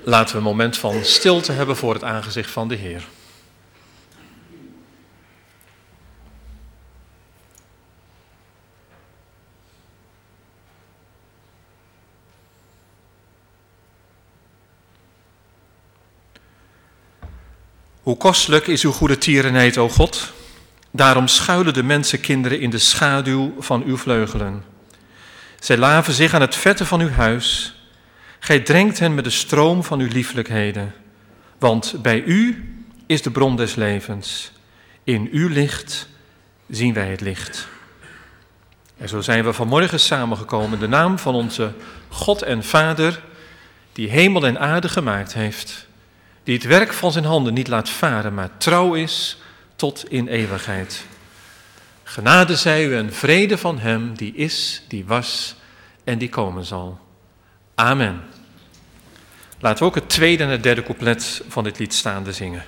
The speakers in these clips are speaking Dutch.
Laten we een moment van stilte hebben voor het aangezicht van de Heer. Hoe kostelijk is uw goede tierenheid, o God. Daarom schuilen de mensenkinderen in de schaduw van uw vleugelen. Zij laven zich aan het vette van uw huis. Gij drenkt hen met de stroom van uw lieflijkheden. Want bij u is de bron des levens. In uw licht zien wij het licht. En zo zijn we vanmorgen samengekomen in de naam van onze God en Vader, die hemel en aarde gemaakt heeft. Die het werk van zijn handen niet laat varen, maar trouw is tot in eeuwigheid. Genade zij u en vrede van hem die is, die was en die komen zal. Amen. Laten we ook het tweede en het derde couplet van dit lied staande zingen.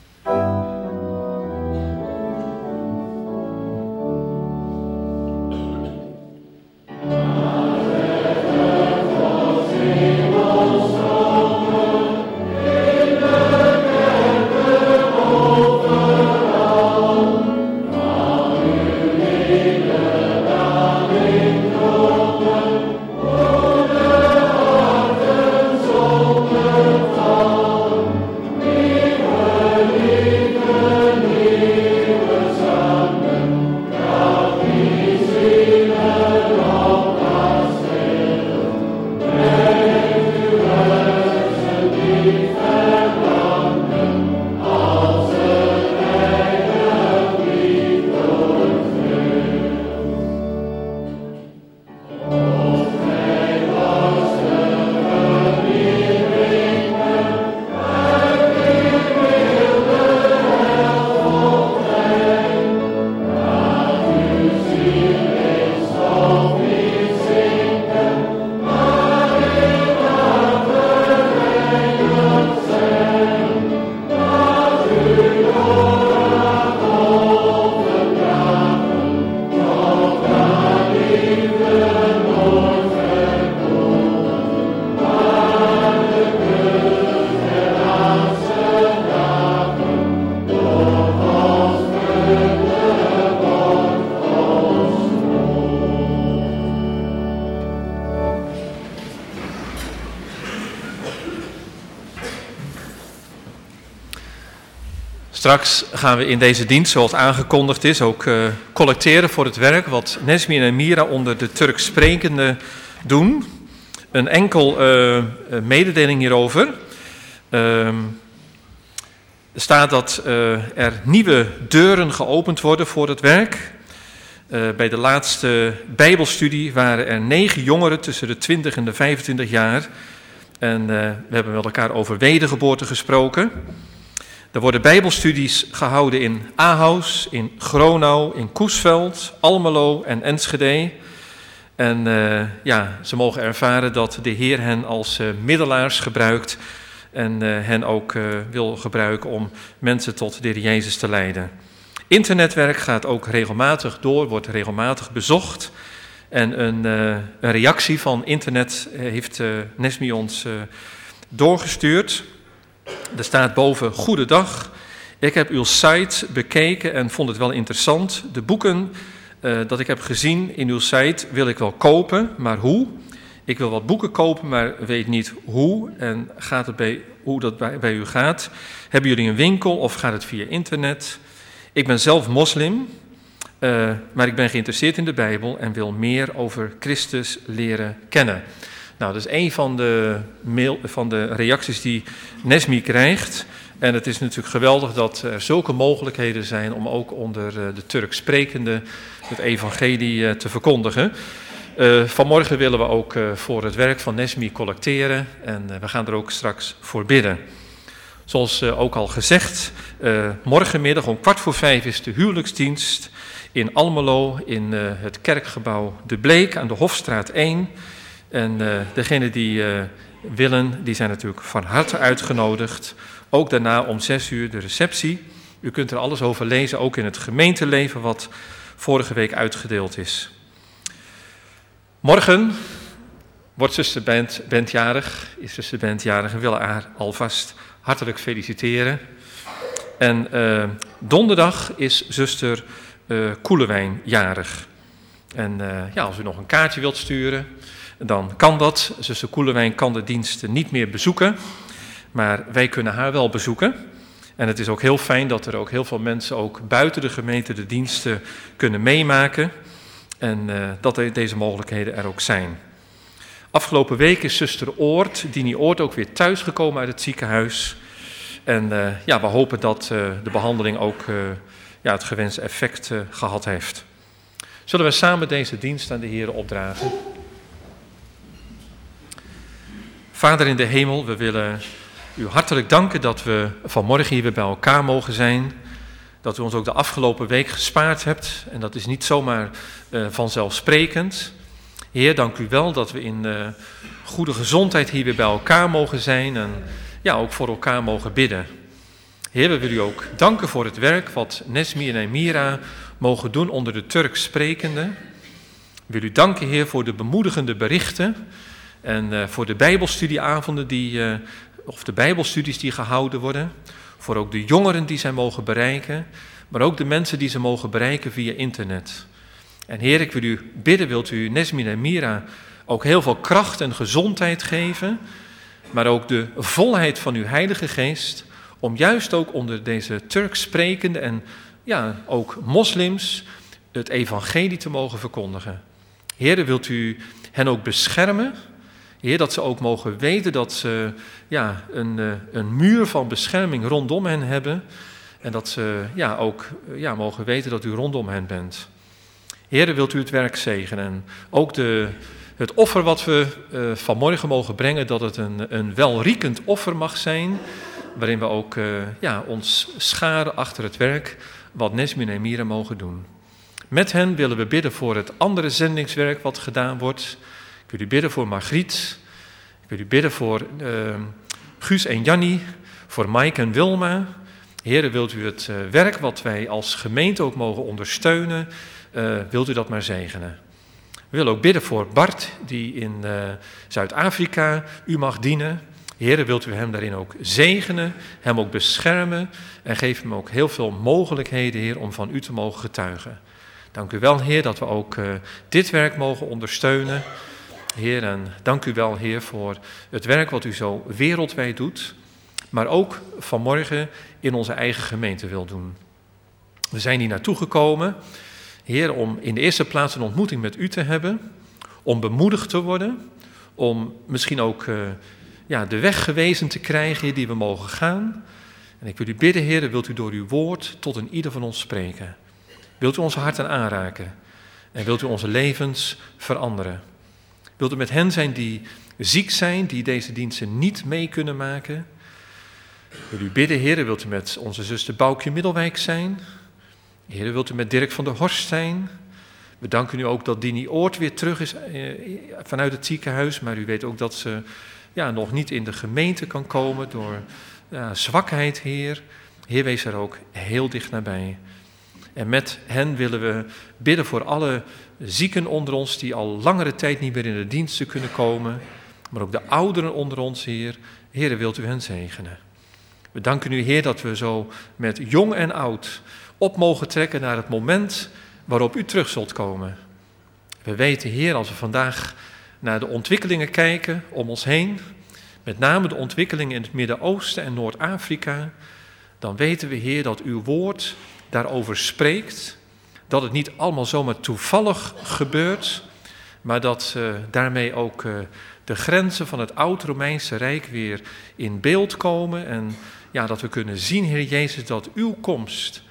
Straks gaan we in deze dienst, zoals aangekondigd is, ook collecteren voor het werk wat Nesmi en Mira onder de Turks sprekenden doen. Een enkel mededeling hierover. Er staat dat er nieuwe deuren geopend worden voor het werk. Bij de laatste Bijbelstudie waren er 9 jongeren tussen de 20 en de 25 jaar. En we hebben met elkaar over wedergeboorte gesproken. Er worden Bijbelstudies gehouden in Ahaus, in Gronau, in Coesveld, Almelo en Enschede. En ze mogen ervaren dat de Heer hen als middelaars gebruikt en hen ook wil gebruiken om mensen tot de Heer Jezus te leiden. Internetwerk gaat ook regelmatig door, wordt regelmatig bezocht. En een reactie van internet heeft Nesmi ons doorgestuurd. Er staat boven: goedendag, ik heb uw site bekeken en vond het wel interessant. De boeken dat ik heb gezien in uw site wil ik wel kopen, maar hoe? Ik wil wat boeken kopen, maar weet niet hoe en hoe dat bij u gaat. Hebben jullie een winkel of gaat het via internet? Ik ben zelf moslim, maar ik ben geïnteresseerd in de Bijbel en wil meer over Christus leren kennen. Nou, dat is een van de reacties die Nesmi krijgt. En het is natuurlijk geweldig dat er zulke mogelijkheden zijn om ook onder de Turks sprekenden het evangelie te verkondigen. Vanmorgen willen we ook voor het werk van Nesmi collecteren en we gaan er ook straks voor bidden. Zoals ook al gezegd, morgenmiddag om 4:15 is de huwelijksdienst in Almelo in het kerkgebouw De Bleek aan de Hofstraat 1. En degenen die willen, die zijn natuurlijk van harte uitgenodigd. Ook daarna om 6 uur de receptie. U kunt er alles over lezen, ook in het gemeenteleven wat vorige week uitgedeeld is. Morgen Wordt zuster Bent jarig, is zuster Bent jarig en willen haar alvast hartelijk feliciteren. En donderdag is zuster Koelewijn jarig. En als u nog een kaartje wilt sturen, dan kan dat. Zuster Koelewijn kan de diensten niet meer bezoeken, maar wij kunnen haar wel bezoeken. En het is ook heel fijn dat er ook heel veel mensen ook buiten de gemeente de diensten kunnen meemaken. En dat deze mogelijkheden er ook zijn. Afgelopen week is zuster Oort, Dini Oort, ook weer thuisgekomen uit het ziekenhuis. En we hopen dat de behandeling ook het gewenste effect gehad heeft. Zullen we samen deze dienst aan de Heer opdragen? Vader in de hemel, we willen u hartelijk danken dat we vanmorgen hier weer bij elkaar mogen zijn. Dat u ons ook de afgelopen week gespaard hebt. En dat is niet zomaar vanzelfsprekend. Heer, dank u wel dat we in goede gezondheid hier weer bij elkaar mogen zijn. En ook voor elkaar mogen bidden. Heer, we willen u ook danken voor het werk wat Nesmi en Emira mogen doen onder de Turks sprekenden. We willen u danken, Heer, voor de bemoedigende berichten. En voor de bijbelstudieavonden of de bijbelstudies die gehouden worden. Voor ook de jongeren die zij mogen bereiken. Maar ook de mensen die ze mogen bereiken via internet. En Heer, ik wil u bidden, wilt u Nesmi en Mira ook heel veel kracht en gezondheid geven. Maar ook de volheid van uw Heilige Geest. Om juist ook onder deze Turks sprekende en ook moslims het evangelie te mogen verkondigen. Heer, wilt u hen ook beschermen. Heer, dat ze ook mogen weten dat ze een muur van bescherming rondom hen hebben. En dat ze ook mogen weten dat u rondom hen bent. Heer, wilt u het werk zegenen. En ook het offer wat we vanmorgen mogen brengen, dat het een welriekend offer mag zijn. Waarin we ook ons scharen achter het werk wat Nesmi en Emira mogen doen. Met hen willen we bidden voor het andere zendingswerk wat gedaan wordt. Ik wil u bidden voor Margriet. Ik wil u bidden voor Guus en Jannie. Voor Mike en Wilma. Heer, wilt u het werk wat wij als gemeente ook mogen ondersteunen, wilt u dat maar zegenen. We willen ook bidden voor Bart, die in Zuid-Afrika u mag dienen. Heer, wilt u hem daarin ook zegenen, hem ook beschermen en geef hem ook heel veel mogelijkheden, Heer, om van u te mogen getuigen. Dank u wel, Heer, dat we ook dit werk mogen ondersteunen. Heer, en dank u wel, Heer, voor het werk wat u zo wereldwijd doet, maar ook vanmorgen in onze eigen gemeente wil doen. We zijn hier naartoe gekomen, Heer, om in de eerste plaats een ontmoeting met u te hebben, om bemoedigd te worden, om misschien ook de weg gewezen te krijgen, Heer, die we mogen gaan. En ik wil u bidden, Heer, wilt u door uw woord tot een ieder van ons spreken. Wilt u onze harten aanraken en wilt u onze levens veranderen. Wilt u met hen zijn die ziek zijn, die deze diensten niet mee kunnen maken. Wil u bidden, Heer, wilt u met onze zuster Boukje Middelwijk zijn. Heer, wilt u met Dirk van der Horst zijn. We danken u ook dat Dini Oort weer terug is vanuit het ziekenhuis. Maar u weet ook dat ze nog niet in de gemeente kan komen door zwakheid, Heer. Heer, wees er ook heel dicht nabij. En met hen willen we bidden voor alle zieken onder ons die al langere tijd niet meer in de diensten kunnen komen. Maar ook de ouderen onder ons, Heer. Heer, wilt u hen zegenen. We danken u, Heer, dat we zo met jong en oud op mogen trekken naar het moment waarop u terug zult komen. We weten, Heer, als we vandaag naar de ontwikkelingen kijken om ons heen, met name de ontwikkelingen in het Midden-Oosten en Noord-Afrika, dan weten we, Heer, dat uw woord daarover spreekt, dat het niet allemaal zomaar toevallig gebeurt, maar dat daarmee ook de grenzen van het oud-Romeinse Rijk weer in beeld komen en dat we kunnen zien, Heer Jezus, dat uw komst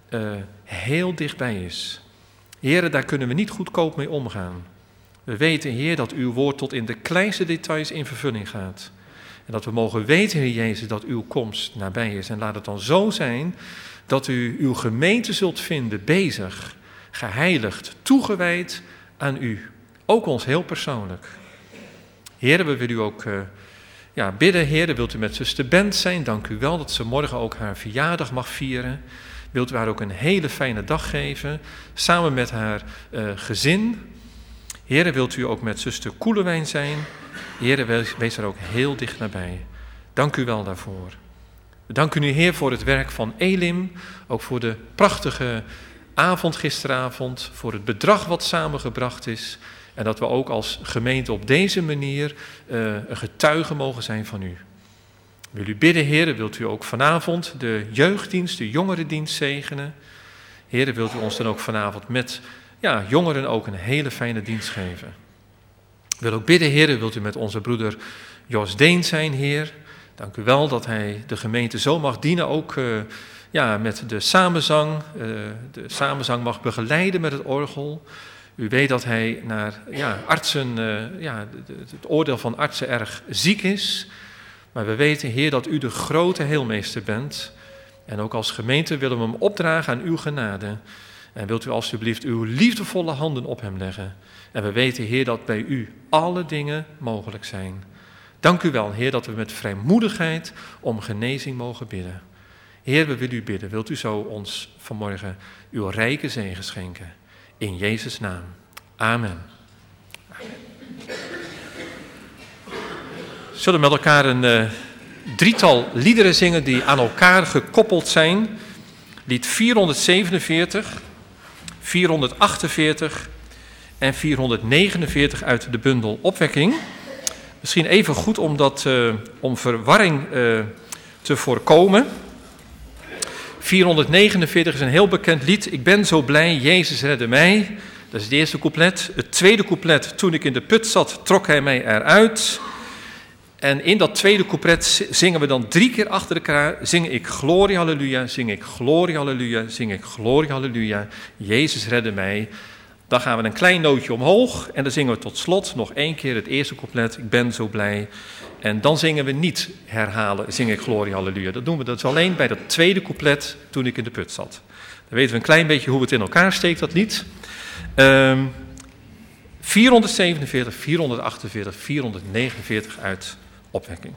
heel dichtbij is. Heer, daar kunnen we niet goedkoop mee omgaan. We weten, Heer, dat uw woord tot in de kleinste details in vervulling gaat. En dat we mogen weten, Heer Jezus, dat uw komst nabij is. En laat het dan zo zijn dat u uw gemeente zult vinden bezig, geheiligd, toegewijd aan u. Ook ons heel persoonlijk. Heer, we willen u ook bidden. Heer, wilt u met zuster Bent zijn? Dank u wel dat ze morgen ook haar verjaardag mag vieren. Wilt u haar ook een hele fijne dag geven, samen met haar gezin. Heere, wilt u ook met zuster Koelewijn zijn? Heere, wees er ook heel dicht nabij. Dank u wel daarvoor. We danken u, Heer, voor het werk van Elim, ook voor de prachtige avond gisteravond, voor het bedrag wat samengebracht is en dat we ook als gemeente op deze manier een getuige mogen zijn van u. Wil u bidden, Heer, wilt u ook vanavond de jeugddienst, de jongerendienst zegenen? Heer, wilt u ons dan ook vanavond met jongeren ook een hele fijne dienst geven? Ik wil ook bidden, Heer, wilt u met onze broeder Jos Deen zijn, Heer? Dank u wel dat hij de gemeente zo mag dienen, ook met de samenzang. De samenzang mag begeleiden met het orgel. U weet dat hij naar artsen, het oordeel van artsen erg ziek is. Maar we weten, Heer, dat u de grote heelmeester bent. En ook als gemeente willen we hem opdragen aan uw genade. En wilt u alstublieft uw liefdevolle handen op hem leggen. En we weten, Heer, dat bij u alle dingen mogelijk zijn. Dank u wel, Heer, dat we met vrijmoedigheid om genezing mogen bidden. Heer, we willen u bidden. Wilt u zo ons vanmorgen uw rijke zegen schenken? In Jezus' naam. Amen. We zullen met elkaar een drietal liederen zingen die aan elkaar gekoppeld zijn. Lied 447, 448 en 449 uit de bundel Opwekking. Misschien even goed om verwarring te voorkomen. 449 is een heel bekend lied. Ik ben zo blij, Jezus redde mij. Dat is het eerste couplet. Het tweede couplet, toen ik in de put zat, trok hij mij eruit. En in dat tweede couplet zingen we dan 3 keer achter elkaar. Zing ik glorie halleluja, zing ik glorie halleluja, zing ik glorie halleluja. Jezus redde mij. Dan gaan we een klein nootje omhoog en dan zingen we tot slot nog 1 keer het eerste couplet. Ik ben zo blij. En dan zingen we niet herhalen, zing ik glorie halleluja. Dat doen we dus alleen bij dat tweede couplet, toen ik in de put zat. Dan weten we een klein beetje hoe het in elkaar steekt, dat lied. 447, 448, 449 uit Opwekking.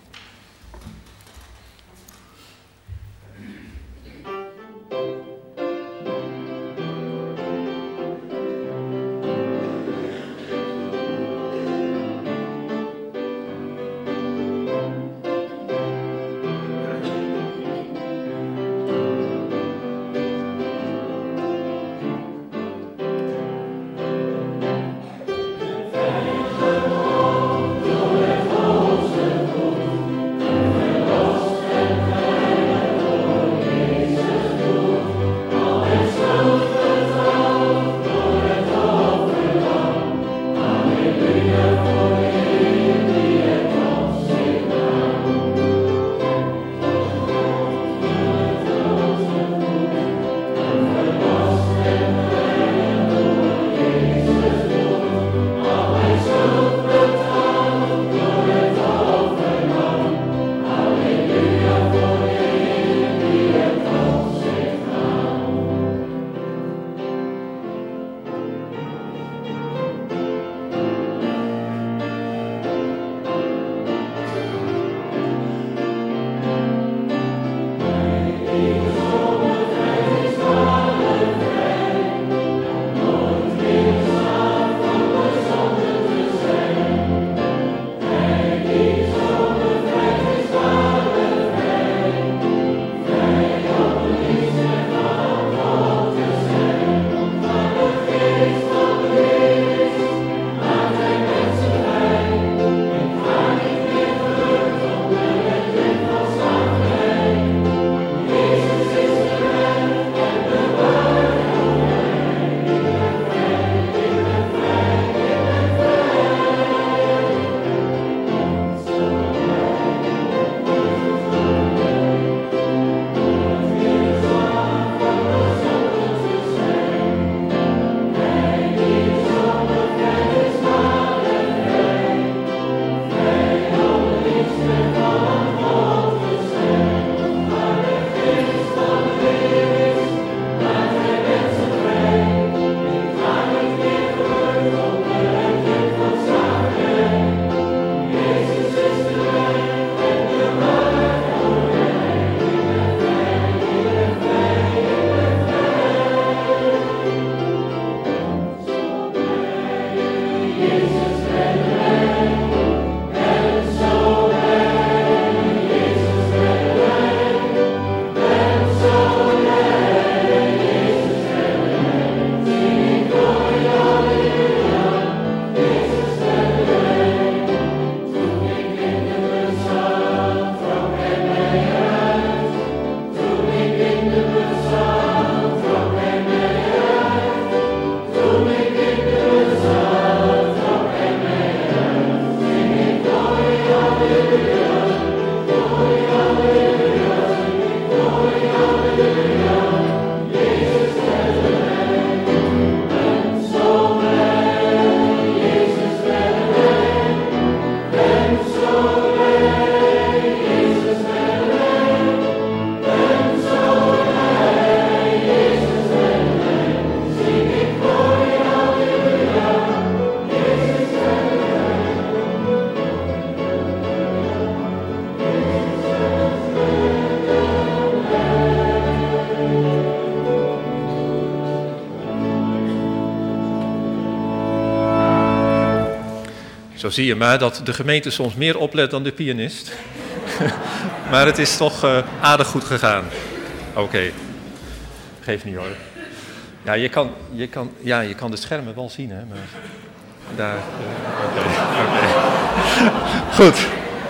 Zo zie je maar dat de gemeente soms meer oplet dan de pianist. Maar het is toch aardig goed gegaan. Oké. Geeft niet hoor. Ja, je kan de schermen wel zien, hè. Maar daar... Oké. Goed.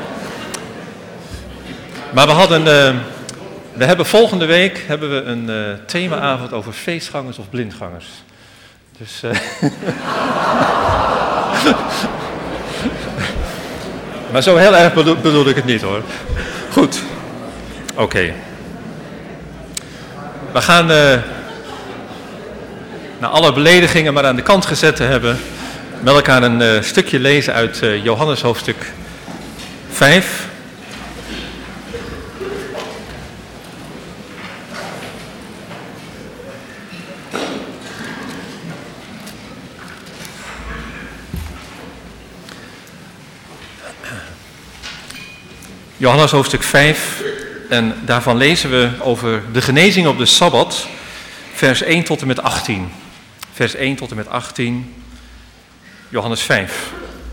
Maar we hebben volgende week een themaavond over feestgangers of blindgangers. Dus... Maar zo heel erg bedoel ik het niet hoor. Goed. Oké. We gaan na alle beledigingen maar aan de kant gezet te hebben, met elkaar een stukje lezen uit Johannes hoofdstuk 5. Johannes hoofdstuk 5, en daarvan lezen we over de genezing op de Sabbat, vers 1 tot en met 18. Vers 1 tot en met 18, Johannes 5.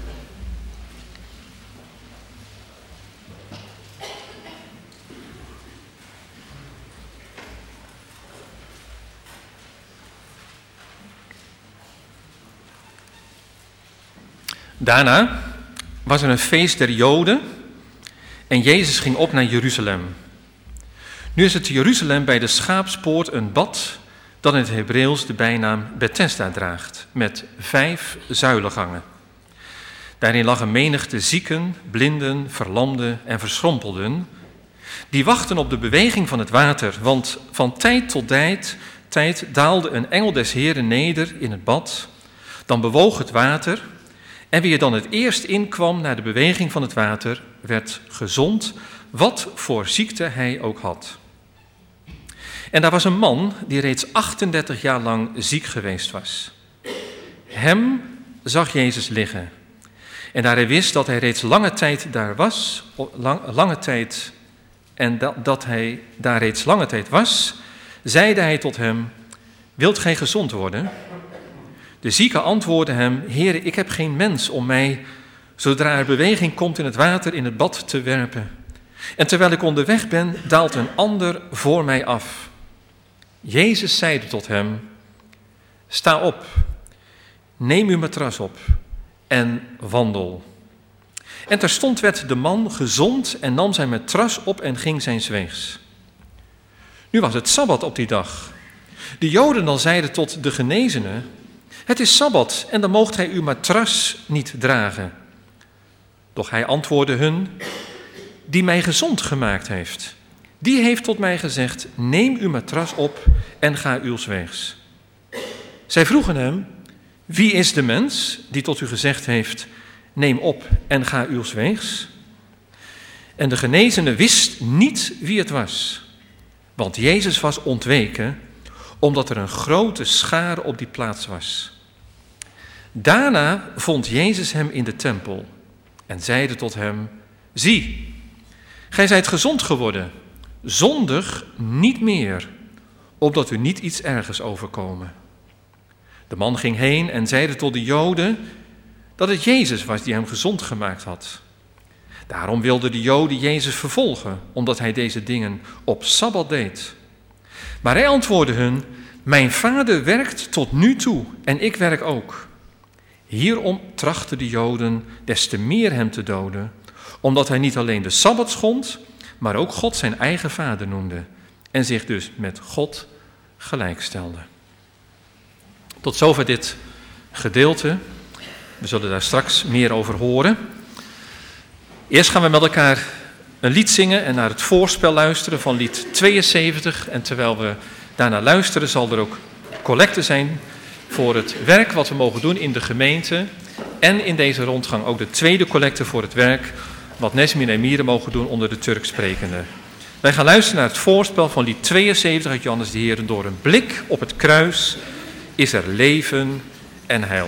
Daarna was er een feest der Joden en Jezus ging op naar Jeruzalem. Nu is het Jeruzalem bij de Schaapspoort een bad dat in het Hebreeuws de bijnaam Bethesda draagt, met 5 zuilengangen. Daarin lag een menigte zieken, blinden, verlamden en verschrompelden, die wachten op de beweging van het water, want van tijd tot tijd daalde een engel des Heren neder in het bad, dan bewoog het water, en wie er dan het eerst inkwam naar de beweging van het water, werd gezond, wat voor ziekte hij ook had. En daar was een man die reeds 38 jaar lang ziek geweest was. Hem zag Jezus liggen. En daar hij wist dat hij reeds lange tijd daar was, dat hij daar reeds lange tijd was, zeide hij tot hem: wilt gij gezond worden? De zieke antwoordde hem: Heere, ik heb geen mens om mij, zodra er beweging komt in het water, in het bad te werpen. En terwijl ik onderweg ben, daalt een ander voor mij af. Jezus zeide tot hem: sta op, neem uw matras op en wandel. En terstond werd de man gezond en nam zijn matras op en ging zijns weegs. Nu was het Sabbat op die dag. De Joden dan zeiden tot de genezene: het is Sabbat en dan moogt gij uw matras niet dragen. Doch hij antwoordde hun: die mij gezond gemaakt heeft, die heeft tot mij gezegd: neem uw matras op en ga uws weegs. Zij vroegen hem: wie is de mens die tot u gezegd heeft: neem op en ga uws weegs? En de genezene wist niet wie het was, want Jezus was ontweken, omdat er een grote schare op die plaats was. Daarna vond Jezus hem in de tempel en zeide tot hem: zie, gij zijt gezond geworden, zondig niet meer, opdat u niet iets ergers overkomen. De man ging heen en zeide tot de Joden dat het Jezus was die hem gezond gemaakt had. Daarom wilden de Joden Jezus vervolgen, omdat hij deze dingen op Sabbat deed. Maar hij antwoordde hun: mijn vader werkt tot nu toe en ik werk ook. Hierom trachten de Joden des te meer hem te doden, omdat hij niet alleen de Sabbat schond, maar ook God zijn eigen vader noemde en zich dus met God gelijkstelde. Tot zover dit gedeelte. We zullen daar straks meer over horen. Eerst gaan we met elkaar een lied zingen en naar het voorspel luisteren van lied 72. En terwijl we daarna luisteren, zal er ook collecte zijn voor het werk wat we mogen doen in de gemeente. En in deze rondgang ook de tweede collecte voor het werk wat Nesmin en Mieren mogen doen onder de Turks sprekenden. Wij gaan luisteren naar het voorspel van lied 72 uit Johannes de Heer. Door een blik op het kruis is er leven en heil.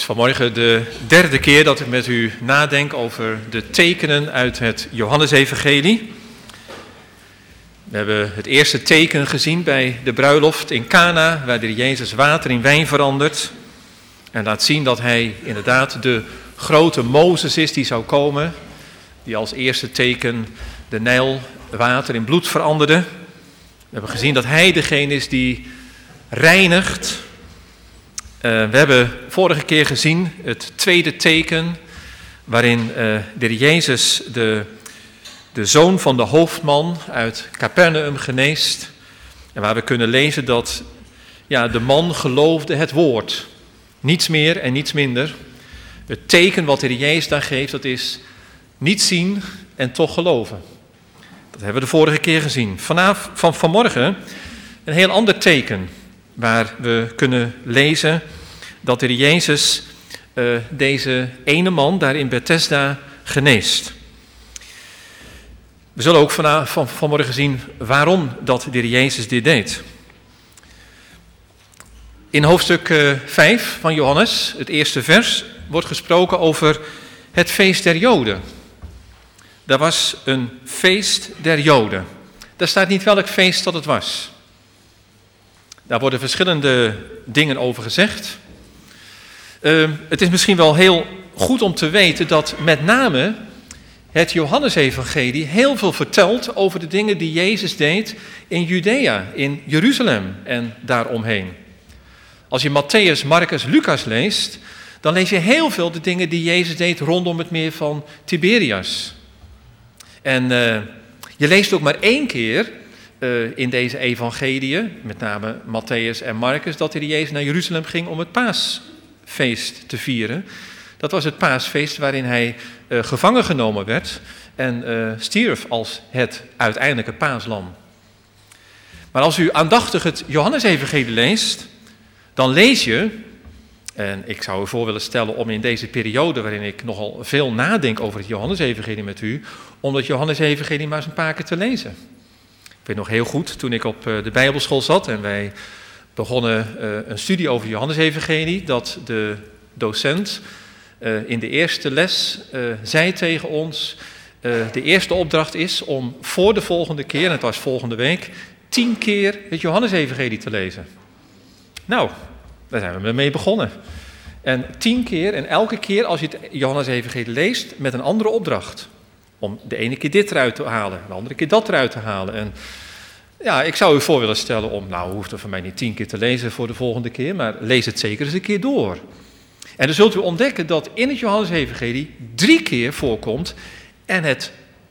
vanmorgen de derde keer dat ik met u nadenk over de tekenen uit het Johannesevangelie. We hebben het eerste teken gezien bij de bruiloft in Cana, waar de Jezus water in wijn verandert. En laat zien dat hij inderdaad de grote Mozes is die zou komen, die als eerste teken de Nijl water in bloed veranderde. We hebben gezien dat hij degene is die reinigt. We hebben vorige keer gezien het tweede teken, waarin de Jezus de zoon van de hoofdman uit Capernaum geneest. En waar we kunnen lezen dat de man geloofde het woord. Niets meer en niets minder. Het teken wat de Jezus daar geeft, dat is niet zien en toch geloven. Dat hebben we de vorige keer gezien. Vanmorgen een heel ander teken, waar we kunnen lezen dat de Jezus deze ene man daar in Bethesda geneest. We zullen ook vanmorgen zien waarom dat de Jezus dit deed. In hoofdstuk 5 van Johannes, het eerste vers, wordt gesproken over het feest der Joden. Dat was een feest der Joden. Daar staat niet welk feest dat het was. Daar worden verschillende dingen over gezegd. Het is misschien wel heel goed om te weten dat met name het Johannesevangelie heel veel vertelt over de dingen die Jezus deed in Judea, in Jeruzalem en daaromheen. Als je Matthäus, Marcus, Lucas leest, dan lees je heel veel de dingen die Jezus deed rondom het meer van Tiberias. En je leest ook maar één keer in deze evangeliën, met name Matthäus en Marcus, dat de Jezus naar Jeruzalem ging om het paasfeest te vieren. Dat was het paasfeest waarin hij gevangen genomen werd en stierf als het uiteindelijke paaslam. Maar als u aandachtig het Johannesevangelie leest, dan lees je, en ik zou u voor willen stellen om in deze periode waarin ik nogal veel nadenk over het Johannesevangelie met u, om dat Johannesevangelie maar eens een paar keer te lezen. Ik weet nog heel goed, toen ik op de Bijbelschool zat en wij begonnen een studie over het Johannesevangelie, dat de docent in de eerste les zei tegen ons, de eerste opdracht is om voor de volgende keer, en het was volgende week, 10 keer het Johannesevangelie te lezen. Nou, daar zijn we mee begonnen. En 10 keer, en elke keer als je het Johannesevangelie leest, met een andere opdracht. Om de ene keer dit eruit te halen, de andere keer dat eruit te halen. En ja, ik zou u voor willen stellen om, hoeft er voor mij niet 10 keer te lezen voor de volgende keer, maar lees het zeker eens een keer door. En dan zult u ontdekken dat in het Johannesevangelie 3 keer voorkomt en het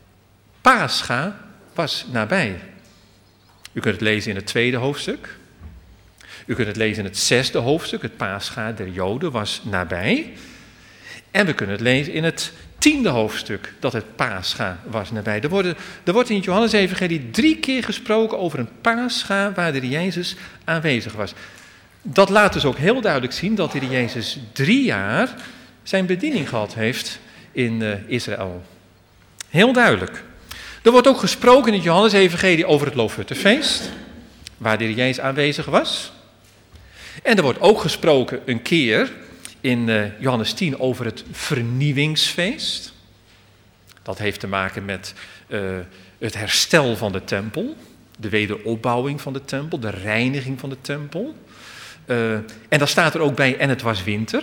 Pascha was nabij. U kunt het lezen in het 2e hoofdstuk. U kunt het lezen in het 6e hoofdstuk, het Pascha der Joden was nabij. En we kunnen het lezen in het 10e hoofdstuk, dat het Pascha was nabij. Er wordt in het Johannesevangelie 3 keer gesproken over een Pascha waar de Jezus aanwezig was. Dat laat dus ook heel duidelijk zien dat de Jezus 3 jaar zijn bediening gehad heeft in Israël. Heel duidelijk. Er wordt ook gesproken in het Johannesevangelie over het Loofhuttenfeest, waar de Jezus aanwezig was. En er wordt ook gesproken een keer in Johannes 10 over het vernieuwingsfeest. Dat heeft te maken met het herstel van de tempel, de wederopbouwing van de tempel, de reiniging van de tempel. En dan staat er ook bij, en het was winter.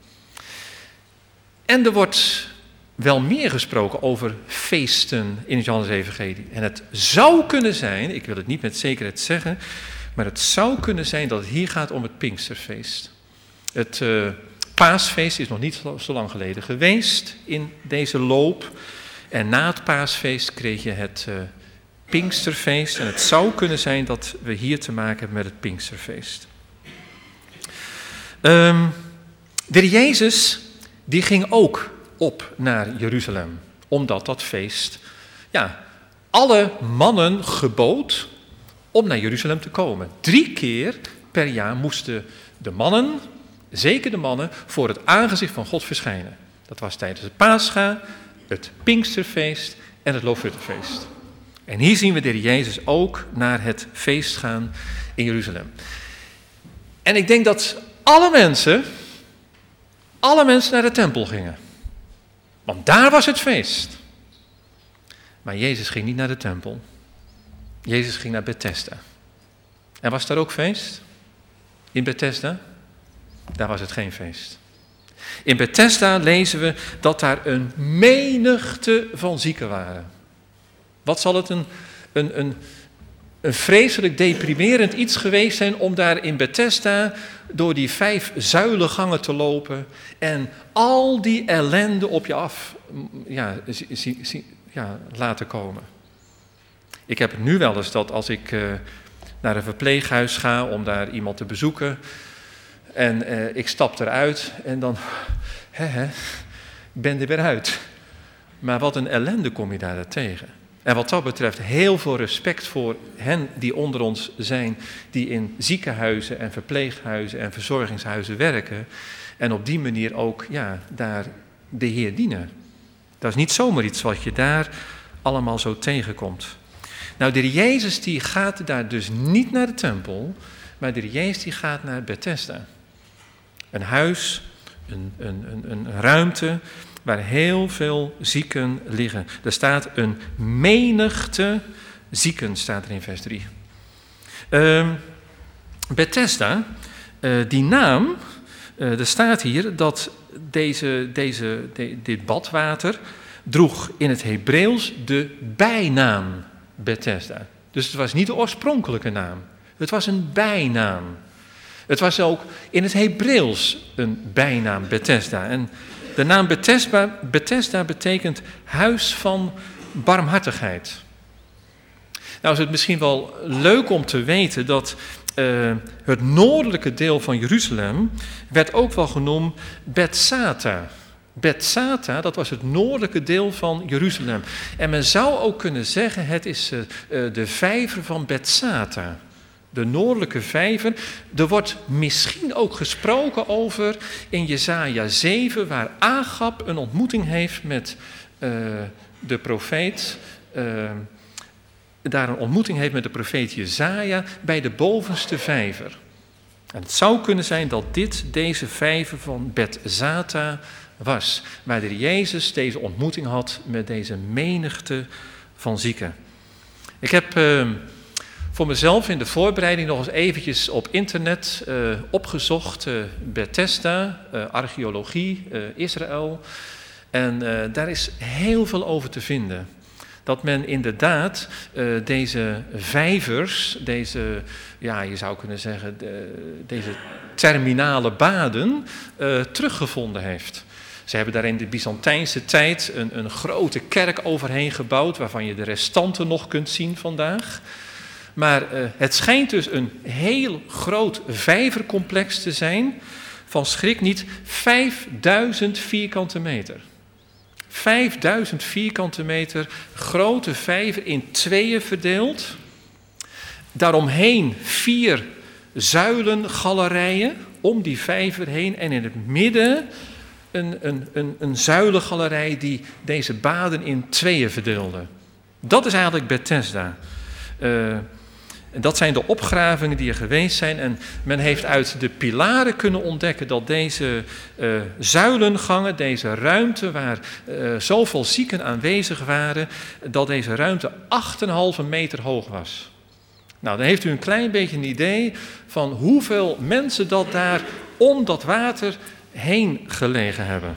En er wordt wel meer gesproken over feesten in het Johannesevangelie. En het zou kunnen zijn, ik wil het niet met zekerheid zeggen, maar het zou kunnen zijn dat het hier gaat om het Pinksterfeest. Het paasfeest is nog niet zo lang geleden geweest in deze loop. En na het paasfeest kreeg je het Pinksterfeest. En het zou kunnen zijn dat we hier te maken hebben met het Pinksterfeest. De Jezus die ging ook op naar Jeruzalem, omdat dat feest alle mannen gebood om naar Jeruzalem te komen. 3 keer per jaar moesten de mannen, zeker de mannen, voor het aangezicht van God verschijnen. Dat was tijdens het Pascha, het Pinksterfeest en het Loofhuttenfeest. En hier zien we de Jezus ook naar het feest gaan in Jeruzalem. En ik denk dat alle mensen alle mensen naar de tempel gingen. Want daar was het feest. Maar Jezus ging niet naar de tempel. Jezus ging naar Bethesda. En was daar ook feest? In Bethesda? Daar was het geen feest. In Bethesda lezen we dat daar een menigte van zieken waren. Wat zal het een vreselijk deprimerend iets geweest zijn om daar in Bethesda door die 5 zuilengangen te lopen en al die ellende op je af laten komen. Ik heb het nu wel eens dat als ik naar een verpleeghuis ga om daar iemand te bezoeken en ik stap eruit en dan, ik ben er weer uit. Maar wat een ellende kom je daar tegen. En wat dat betreft heel veel respect voor hen die onder ons zijn, die in ziekenhuizen en verpleeghuizen en verzorgingshuizen werken en op die manier ook daar de Heer dienen. Dat is niet zomaar iets wat je daar allemaal zo tegenkomt. Nou, de Jezus die gaat daar dus niet naar de tempel, maar de Jezus die gaat naar Bethesda. Een huis, een ruimte waar heel veel zieken liggen. Er staat een menigte zieken, staat er in vers 3. Bethesda, die naam, er staat hier dat dit badwater droeg in het Hebreeuws de bijnaam Bethesda. Dus het was niet de oorspronkelijke naam. Het was een bijnaam. Het was ook in het Hebreeuws een bijnaam Bethesda. En de naam Bethesda betekent huis van barmhartigheid. Nou is het misschien wel leuk om te weten dat het noordelijke deel van Jeruzalem werd ook wel genoemd Bethsata. Bethsata, dat was het noordelijke deel van Jeruzalem. En men zou ook kunnen zeggen, het is de vijver van Bethsata. De noordelijke vijver. Er wordt misschien ook gesproken over in Jesaja 7, waar Agab een ontmoeting heeft met de profeet. Daar een ontmoeting heeft met de profeet Jesaja bij de bovenste vijver. En het zou kunnen zijn dat deze vijver van Bethsata was, waar de Jezus deze ontmoeting had met deze menigte van zieken. Ik heb voor mezelf in de voorbereiding nog eens eventjes op internet opgezocht, Bethesda, archeologie, Israël. En daar is heel veel over te vinden. Dat men inderdaad deze vijvers, je zou kunnen zeggen, deze terminale baden teruggevonden heeft. Ze hebben daar in de Byzantijnse tijd een grote kerk overheen gebouwd, waarvan je de restanten nog kunt zien vandaag. Maar het schijnt dus een heel groot vijvercomplex te zijn, van schrik niet, 5000 vierkante meter. 5000 vierkante meter grote vijver in tweeën verdeeld. Daaromheen 4 zuilengalerijen om die vijver heen en in het midden een zuilengalerij die deze baden in tweeën verdeelde. Dat is eigenlijk Bethesda. Dat zijn de opgravingen die er geweest zijn. En men heeft uit de pilaren kunnen ontdekken dat deze zuilengangen, deze ruimte waar zoveel zieken aanwezig waren, dat deze ruimte 8,5 meter hoog was. Nou, dan heeft u een klein beetje een idee van hoeveel mensen dat daar om dat water heen gelegen hebben.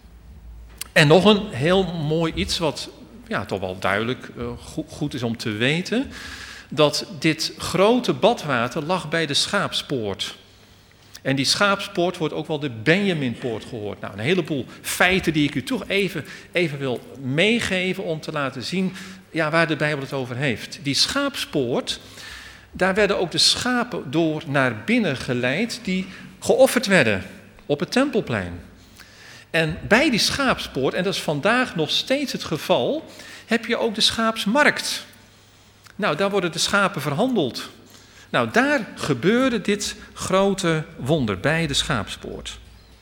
En nog een heel mooi iets wat toch wel duidelijk goed is om te weten, dat dit grote badwater lag bij de Schaapspoort. En die Schaapspoort wordt ook wel de Benjaminpoort gehoord. Nou, een heleboel feiten die ik u toch even wil meegeven om te laten zien waar de Bijbel het over heeft. Die Schaapspoort, daar werden ook de schapen door naar binnen geleid die geofferd werden op het Tempelplein. En bij die Schaapspoort, en dat is vandaag nog steeds het geval, heb je ook de Schaapsmarkt. Nou, daar worden de schapen verhandeld. Nou, daar gebeurde dit grote wonder bij de Schaapspoort.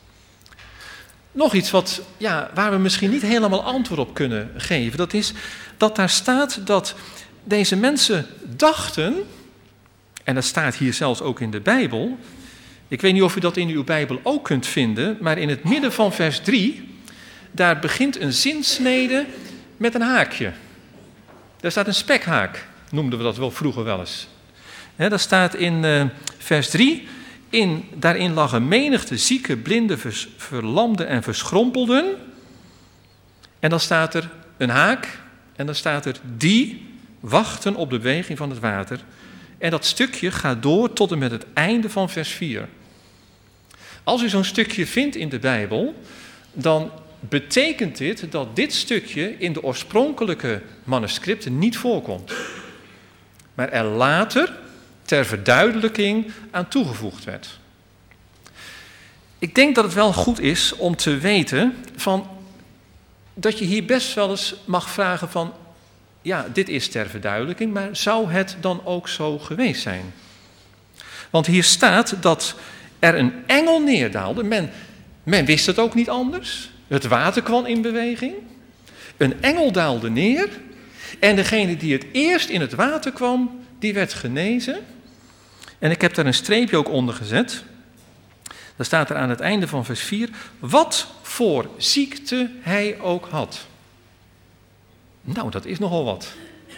Nog iets waar we misschien niet helemaal antwoord op kunnen geven, dat is dat daar staat dat deze mensen dachten, en dat staat hier zelfs ook in de Bijbel, Ik weet niet of u dat in uw Bijbel ook kunt vinden, maar in het midden van vers 3, daar begint een zinsnede met een haakje. Daar staat een spekhaak, noemden we dat wel vroeger wel eens. Daar staat in vers 3, daarin lag een menigte zieken, blinden, verlamden en verschrompelden. En dan staat er een haak en dan staat er die wachten op de beweging van het water. En dat stukje gaat door tot en met het einde van vers 4. Als u zo'n stukje vindt in de Bijbel, dan betekent dit dat dit stukje in de oorspronkelijke manuscripten niet voorkomt. Maar er later ter verduidelijking aan toegevoegd werd. Ik denk dat het wel goed is om te weten dat je hier best wel eens mag vragen van, ja, dit is ter verduidelijking, maar zou het dan ook zo geweest zijn? Want hier staat dat er een engel neerdaalde. Men wist het ook niet anders. Het water kwam in beweging. Een engel daalde neer. En degene die het eerst in het water kwam, die werd genezen. En ik heb daar een streepje ook onder gezet. Daar staat er aan het einde van vers 4, wat voor ziekte hij ook had. Nou, dat is nogal wat.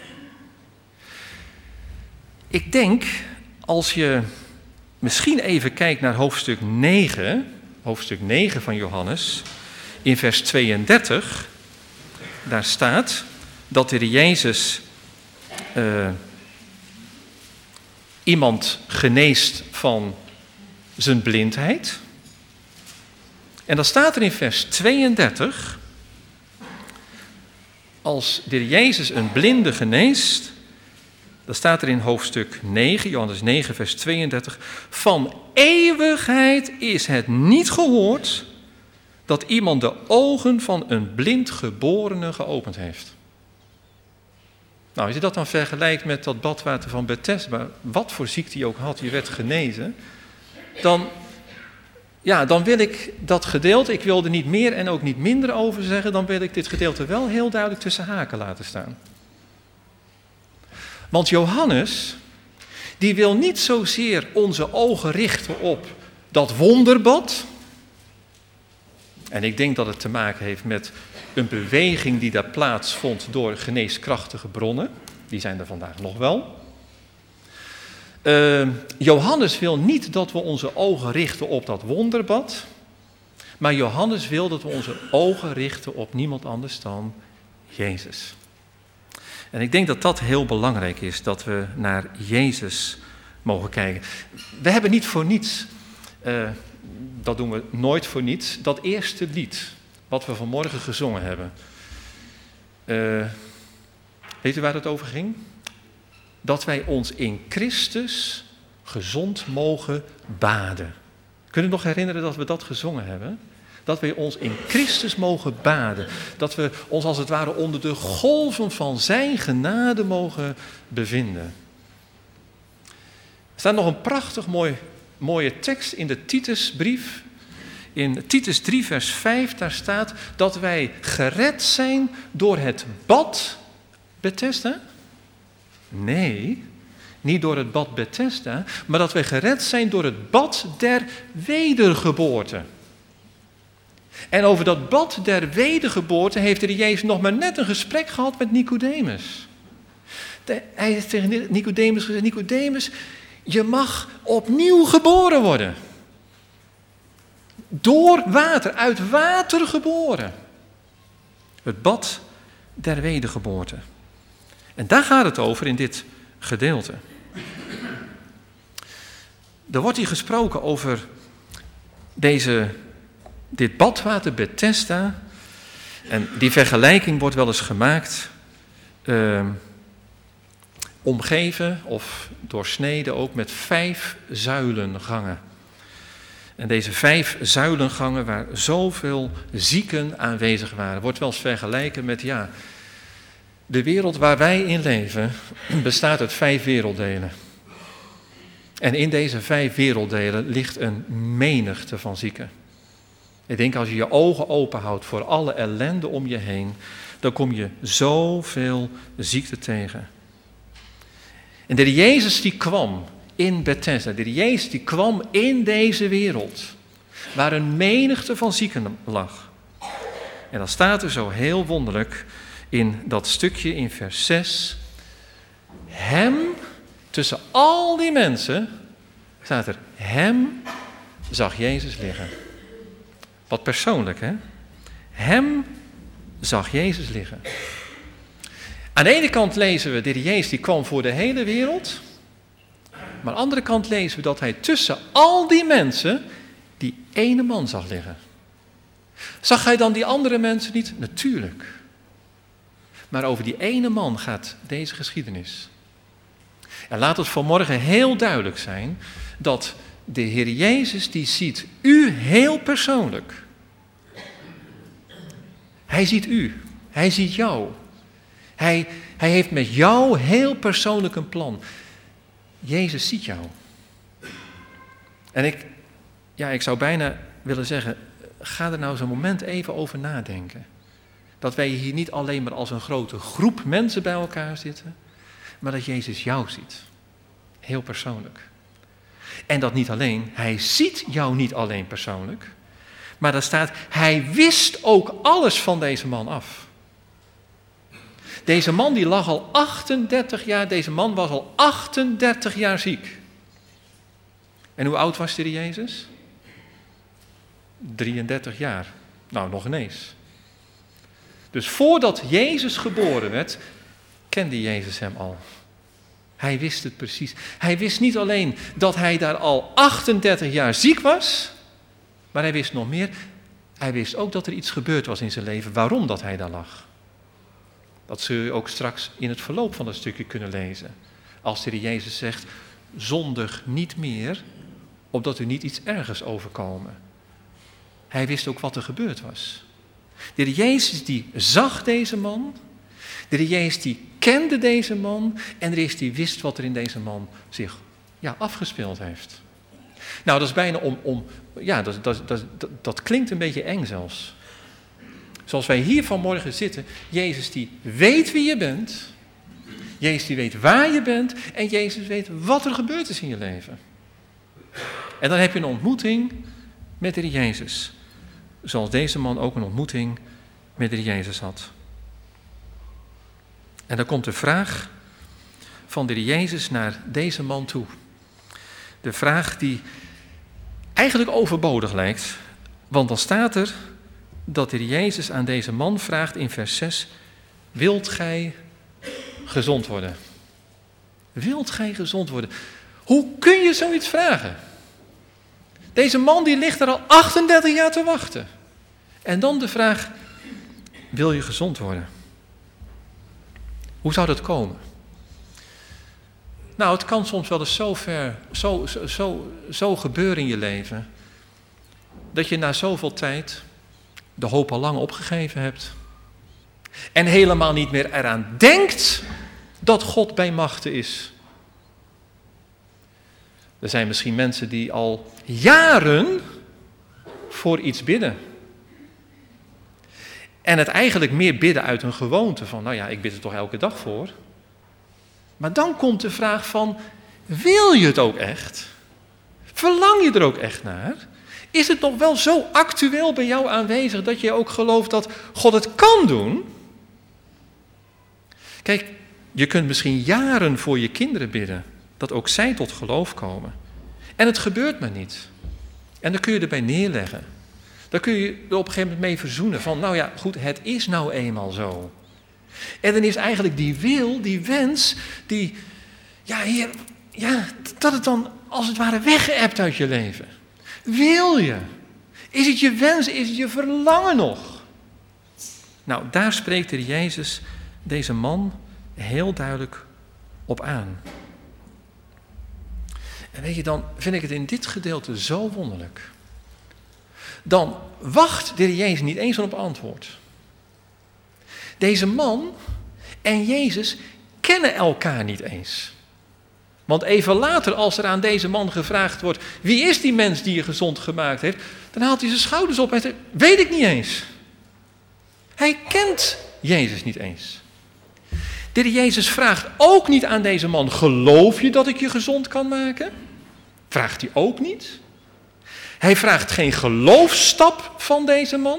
Ik denk, als je misschien even kijkt naar hoofdstuk 9 van Johannes, in vers 32, daar staat dat de Heer Jezus iemand geneest van zijn blindheid. En dan staat er in vers 32, als de Heer Jezus een blinde geneest, dan staat er in hoofdstuk 9, Johannes 9, vers 32, van eeuwigheid is het niet gehoord dat iemand de ogen van een blind geborene geopend heeft. Nou, als je dat dan vergelijkt met dat badwater van Bethesda, wat voor ziekte je ook had, je werd genezen, dan wil ik dat gedeelte, ik wil er niet meer en ook niet minder over zeggen, dan wil ik dit gedeelte wel heel duidelijk tussen haken laten staan. Want Johannes, die wil niet zozeer onze ogen richten op dat wonderbad. En ik denk dat het te maken heeft met een beweging die daar plaatsvond door geneeskrachtige bronnen. Die zijn er vandaag nog wel. Johannes wil niet dat we onze ogen richten op dat wonderbad. Maar Johannes wil dat we onze ogen richten op niemand anders dan Jezus. En ik denk dat dat heel belangrijk is, dat we naar Jezus mogen kijken. We hebben niet voor niets, dat doen we nooit voor niets, dat eerste lied wat we vanmorgen gezongen hebben. Weet u waar het over ging? Dat wij ons in Christus gezond mogen baden. Kun je nog herinneren dat we dat gezongen hebben? Dat wij ons in Christus mogen baden. Dat we ons als het ware onder de golven van zijn genade mogen bevinden. Er staat nog een prachtig mooie tekst in de Titusbrief. In Titus 3 vers 5, daar staat dat wij gered zijn door het bad Bethesda. Nee, niet door het bad Bethesda, maar dat wij gered zijn door het bad der wedergeboorte. En over dat bad der wedergeboorte heeft de Heer Jezus nog maar net een gesprek gehad met Nicodemus. Hij heeft tegen Nicodemus gezegd, Nicodemus, je mag opnieuw geboren worden. Door water, uit water geboren. Het bad der wedergeboorte. En daar gaat het over in dit gedeelte. Er wordt hier gesproken over dit badwater Bethesda. En die vergelijking wordt wel eens gemaakt. Omgeven of doorsneden ook met 5 zuilengangen. En deze 5 zuilengangen waar zoveel zieken aanwezig waren, wordt wel eens vergeleken met, de wereld waar wij in leven bestaat uit 5 werelddelen. En in deze 5 werelddelen ligt een menigte van zieken. Ik denk als je je ogen open houdt voor alle ellende om je heen, dan kom je zoveel ziekte tegen. En de Jezus die kwam in Bethesda. De Jezus die kwam in deze wereld, waar een menigte van zieken lag. En dan staat er zo heel wonderlijk in dat stukje in vers 6. Hem, tussen al die mensen, staat er, hem zag Jezus liggen. Wat persoonlijk, hè? Hem zag Jezus liggen. Aan de ene kant lezen we, de Jezus die kwam voor de hele wereld. Maar aan de andere kant lezen we dat hij tussen al die mensen die ene man zag liggen. Zag hij dan die andere mensen niet? Natuurlijk. Maar over die ene man gaat deze geschiedenis. En laat het vanmorgen heel duidelijk zijn dat de Heer Jezus die ziet u heel persoonlijk. Hij ziet u. Hij ziet jou. Hij heeft met jou heel persoonlijk een plan. Jezus ziet jou. En ik zou bijna willen zeggen, ga er nou zo'n moment even over nadenken. Dat wij hier niet alleen maar als een grote groep mensen bij elkaar zitten, maar dat Jezus jou ziet. Heel persoonlijk. En dat niet alleen, hij ziet jou niet alleen persoonlijk, maar daar staat, hij wist ook alles van deze man af. Deze man die lag al 38 jaar, deze man was al 38 jaar ziek. En hoe oud was die Jezus? 33 jaar. Nou, nog ineens. Dus voordat Jezus geboren werd, kende Jezus hem al. Hij wist het precies. Hij wist niet alleen dat hij daar al 38 jaar ziek was, maar hij wist nog meer. Hij wist ook dat er iets gebeurd was in zijn leven, waarom dat hij daar lag. Dat zul je ook straks in het verloop van dat stukje kunnen lezen. Als de Heer Jezus zegt, zondig niet meer, opdat u niet iets ergers overkomen. Hij wist ook wat er gebeurd was. De Heer Jezus die zag deze man. De Heer Jezus die kende deze man. En de Heer Jezus die wist wat er in deze man zich afgespeeld heeft. Nou, dat is bijna dat klinkt een beetje eng zelfs. Zoals wij hier vanmorgen zitten. Jezus die weet wie je bent. Jezus die weet waar je bent. En Jezus weet wat er gebeurd is in je leven. En dan heb je een ontmoeting met de Heer Jezus. Zoals deze man ook een ontmoeting met de Heer Jezus had. En dan komt de vraag van de Heer Jezus naar deze man toe. De vraag die eigenlijk overbodig lijkt. Want dan staat er dat de Heer Jezus aan deze man vraagt in vers 6. Wilt gij gezond worden? Wilt gij gezond worden? Hoe kun je zoiets vragen? Deze man die ligt er al 38 jaar te wachten. En dan de vraag, wil je gezond worden? Hoe zou dat komen? Nou, het kan soms wel eens zo gebeuren in je leven, dat je na zoveel tijd de hoop al lang opgegeven hebt. En helemaal niet meer eraan denkt dat God bij machten is. Er zijn misschien mensen die al jaren voor iets bidden. En het eigenlijk meer bidden uit een gewoonte van, nou ja, ik bid er toch elke dag voor. Maar dan komt de vraag van, wil je het ook echt? Verlang je er ook echt naar? Is het nog wel zo actueel bij jou aanwezig dat je ook gelooft dat God het kan doen? Kijk, je kunt misschien jaren voor je kinderen bidden, dat ook zij tot geloof komen. En het gebeurt maar niet. En dan kun je erbij neerleggen. Dan kun je er op een gegeven moment mee verzoenen van, nou ja, goed, het is nou eenmaal zo. En dan is eigenlijk die wil, die wens, Heer, dat het dan als het ware weggeëpt uit je leven. Wil je? Is het je wens, is het je verlangen nog? Nou, daar spreekt de Heer Jezus deze man heel duidelijk op aan. En weet je, dan vind ik het in dit gedeelte zo wonderlijk. Dan wacht de Heer Jezus niet eens op antwoord. Deze man en Jezus kennen elkaar niet eens. Want even later, als er aan deze man gevraagd wordt, wie is die mens die je gezond gemaakt heeft? Dan haalt hij zijn schouders op en zegt, weet ik niet eens. Hij kent Jezus niet eens. De Heer Jezus vraagt ook niet aan deze man, geloof je dat ik je gezond kan maken? Vraagt hij ook niet. Hij vraagt geen geloofsstap van deze man.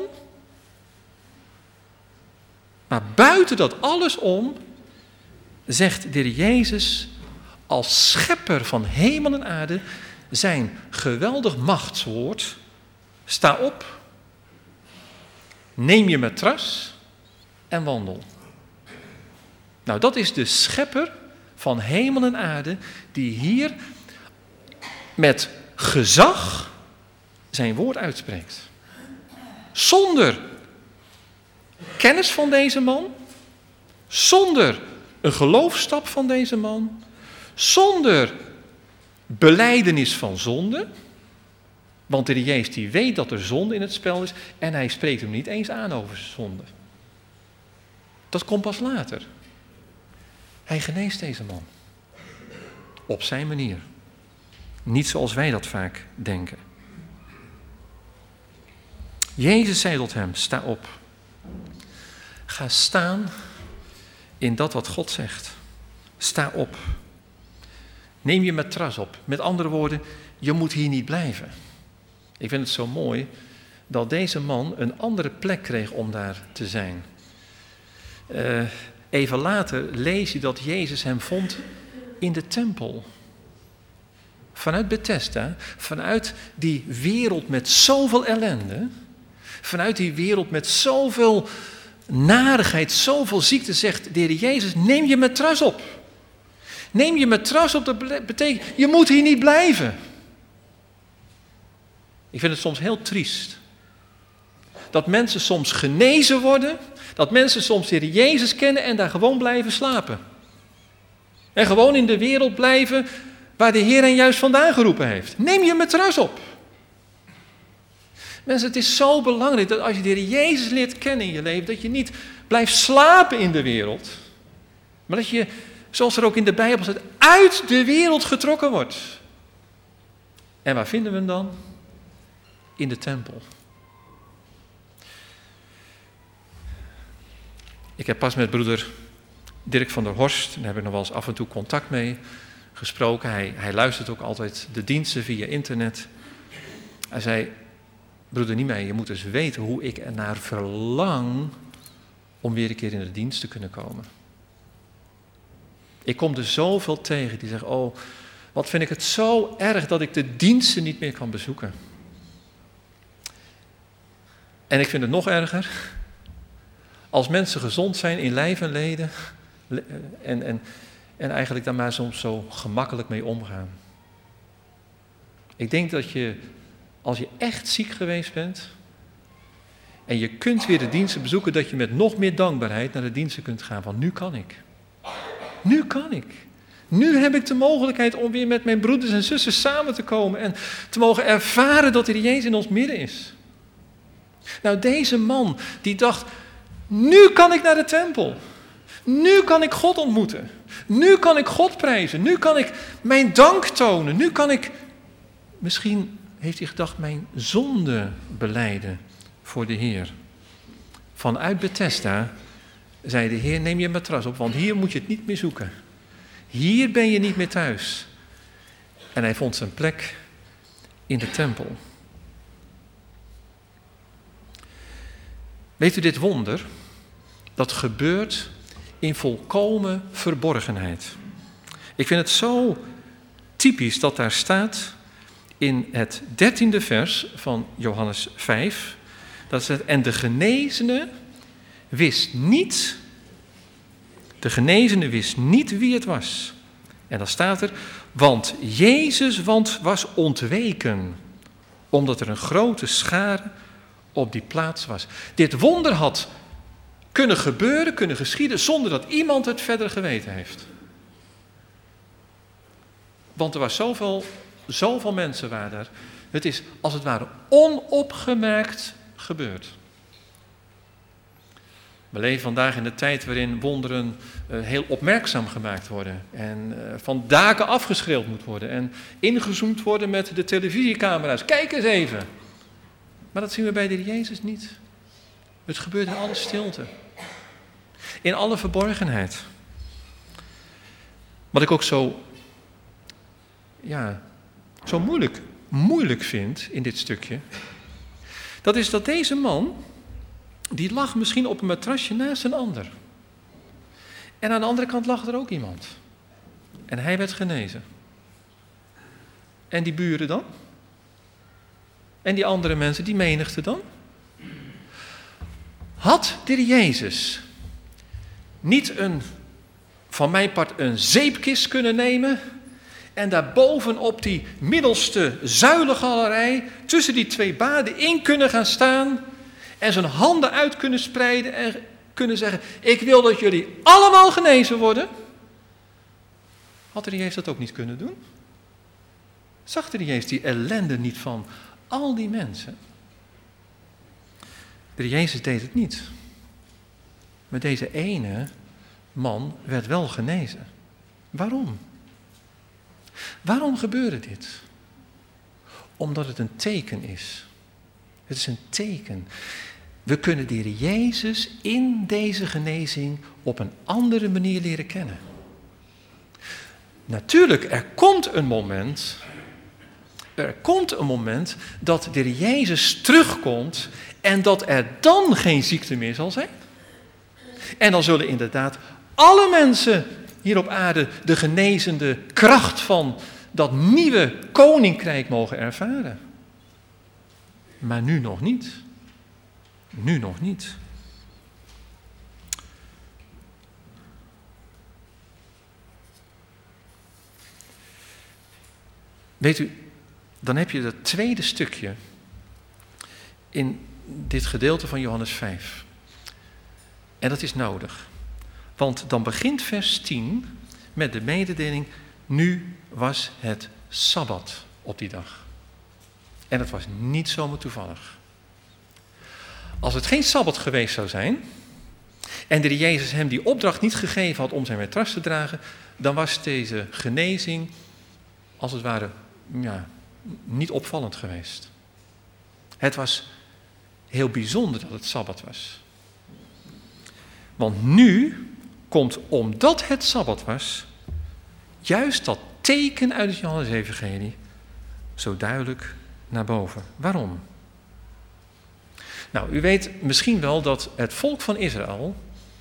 Maar buiten dat alles om, zegt de Heer Jezus als schepper van hemel en aarde zijn geweldig machtswoord. Sta op, neem je matras en wandel. Nou, dat is de schepper van hemel en aarde die hier met gezag zijn woord uitspreekt. Zonder kennis van deze man, zonder een geloofsstap van deze man, zonder belijdenis van zonde, want de Heer Jezus die weet dat er zonde in het spel is en hij spreekt hem niet eens aan over zijn zonde. Dat komt pas later. Hij geneest deze man. Op zijn manier. Niet zoals wij dat vaak denken. Jezus zei tot hem, sta op. Ga staan in dat wat God zegt. Sta op. Neem je matras op. Met andere woorden, je moet hier niet blijven. Ik vind het zo mooi dat deze man een andere plek kreeg om daar te zijn. Even later lees je dat Jezus hem vond in de tempel. Vanuit Bethesda, vanuit die wereld met zoveel ellende, vanuit die wereld met zoveel narigheid, zoveel ziekte, zegt de Heer Jezus, neem je matras op. Neem je matras op, dat betekent, je moet hier niet blijven. Ik vind het soms heel triest. Dat mensen soms genezen worden, dat mensen soms de Heer Jezus kennen en daar gewoon blijven slapen. En gewoon in de wereld blijven waar de Heer hen juist vandaan geroepen heeft. Neem je matras op. Mensen, het is zo belangrijk dat als je de Heer Jezus leert kennen in je leven, dat je niet blijft slapen in de wereld, maar dat je, zoals er ook in de Bijbel staat, uit de wereld getrokken wordt. En waar vinden we hem dan? In de tempel. Ik heb pas met broeder Dirk van der Horst, daar heb ik nog wel eens af en toe contact mee, gesproken. Hij luistert ook altijd de diensten via internet. Hij zei, broeder Niemeyer, je moet eens weten hoe ik ernaar verlang om weer een keer in de dienst te kunnen komen. Ik kom er zoveel tegen die zeggen, oh, wat vind ik het zo erg dat ik de diensten niet meer kan bezoeken. En ik vind het nog erger als mensen gezond zijn in lijf en leden en eigenlijk daar maar soms zo gemakkelijk mee omgaan. Ik denk dat je, als je echt ziek geweest bent en je kunt weer de diensten bezoeken, dat je met nog meer dankbaarheid naar de diensten kunt gaan. Want nu kan ik. Nu kan ik. Nu heb ik de mogelijkheid om weer met mijn broeders en zussen samen te komen en te mogen ervaren dat er Jezus in ons midden is. Nou, deze man die dacht, nu kan ik naar de tempel. Nu kan ik God ontmoeten. Nu kan ik God prijzen. Nu kan ik mijn dank tonen. Nu kan ik, misschien heeft hij gedacht, mijn zonde belijden voor de Heer. Vanuit Bethesda zei de Heer, neem je matras op, want hier moet je het niet meer zoeken. Hier ben je niet meer thuis. En hij vond zijn plek in de tempel. Weet u, dit wonder, dat gebeurt in volkomen verborgenheid. Ik vind het zo typisch dat daar staat in het 13e vers van Johannes 5. Dat staat, en de genezene wist niet wie het was. En dan staat er, want Jezus was ontweken, omdat er een grote schare op die plaats was. Dit wonder had kunnen gebeuren, kunnen geschieden, zonder dat iemand het verder geweten heeft. Want er was zoveel mensen waren er. Het is als het ware onopgemerkt gebeurd. We leven vandaag in de tijd waarin wonderen heel opmerkzaam gemaakt worden. En van daken afgeschreeuwd moet worden. En ingezoomd worden met de televisiecamera's. Kijk eens even. Maar dat zien we bij de Heer Jezus niet. Het gebeurt in alle stilte. In alle verborgenheid. Wat ik ook zo moeilijk vind in dit stukje, dat is dat deze man, die lag misschien op een matrasje naast een ander. En aan de andere kant lag er ook iemand. En hij werd genezen. En die buren dan? En die andere mensen, die menigte dan? Had de Heer Jezus niet van mijn part een zeepkist kunnen nemen en daarboven op die middelste zuilengalerij tussen die twee baden in kunnen gaan staan en zijn handen uit kunnen spreiden en kunnen zeggen, ik wil dat jullie allemaal genezen worden? Had de Heer Jezus dat ook niet kunnen doen? Zag de Heer Jezus die ellende niet van al die mensen? De Heer Jezus deed het niet. Maar deze ene man werd wel genezen. Waarom? Waarom gebeurde dit? Omdat het een teken is. Het is een teken. We kunnen de Heer Jezus in deze genezing op een andere manier leren kennen. Natuurlijk, er komt een moment dat de Heer Jezus terugkomt en dat er dan geen ziekte meer zal zijn. En dan zullen inderdaad alle mensen hier op aarde de genezende kracht van dat nieuwe koninkrijk mogen ervaren. Maar nu nog niet. Nu nog niet. Weet u, dan heb je dat tweede stukje in dit gedeelte van Johannes 5. En dat is nodig. Want dan begint vers 10 met de mededeling, nu was het Sabbat op die dag. En het was niet zomaar toevallig. Als het geen Sabbat geweest zou zijn en de Heer Jezus hem die opdracht niet gegeven had om zijn matras te dragen, dan was deze genezing als het ware niet opvallend geweest. Het was heel bijzonder dat het Sabbat was. Want nu komt, omdat het Sabbat was, juist dat teken uit het Johannes-evangelie zo duidelijk naar boven. Waarom? Nou, u weet misschien wel dat het volk van Israël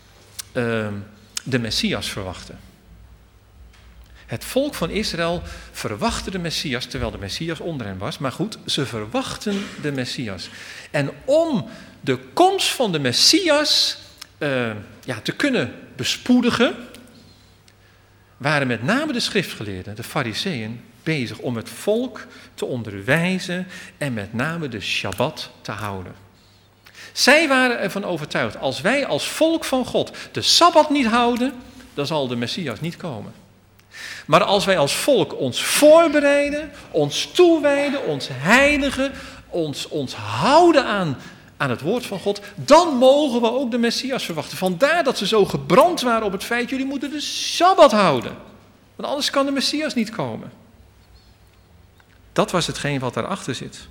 de Messias verwachtte. Het volk van Israël verwachtte de Messias, terwijl de Messias onder hen was. Maar goed, ze verwachten de Messias. En om de komst van de Messias te kunnen bespoedigen, waren met name de schriftgeleerden, de Farizeeën, bezig om het volk te onderwijzen en met name de Shabbat te houden. Zij waren ervan overtuigd, als wij als volk van God de Sabbat niet houden, dan zal de Messias niet komen. Maar als wij als volk ons voorbereiden, ons toewijden, ons heiligen, ons houden aan het woord van God, dan mogen we ook de Messias verwachten. Vandaar dat ze zo gebrand waren op het feit, jullie moeten de Sabbat houden. Want anders kan de Messias niet komen. Dat was hetgeen wat daarachter zit.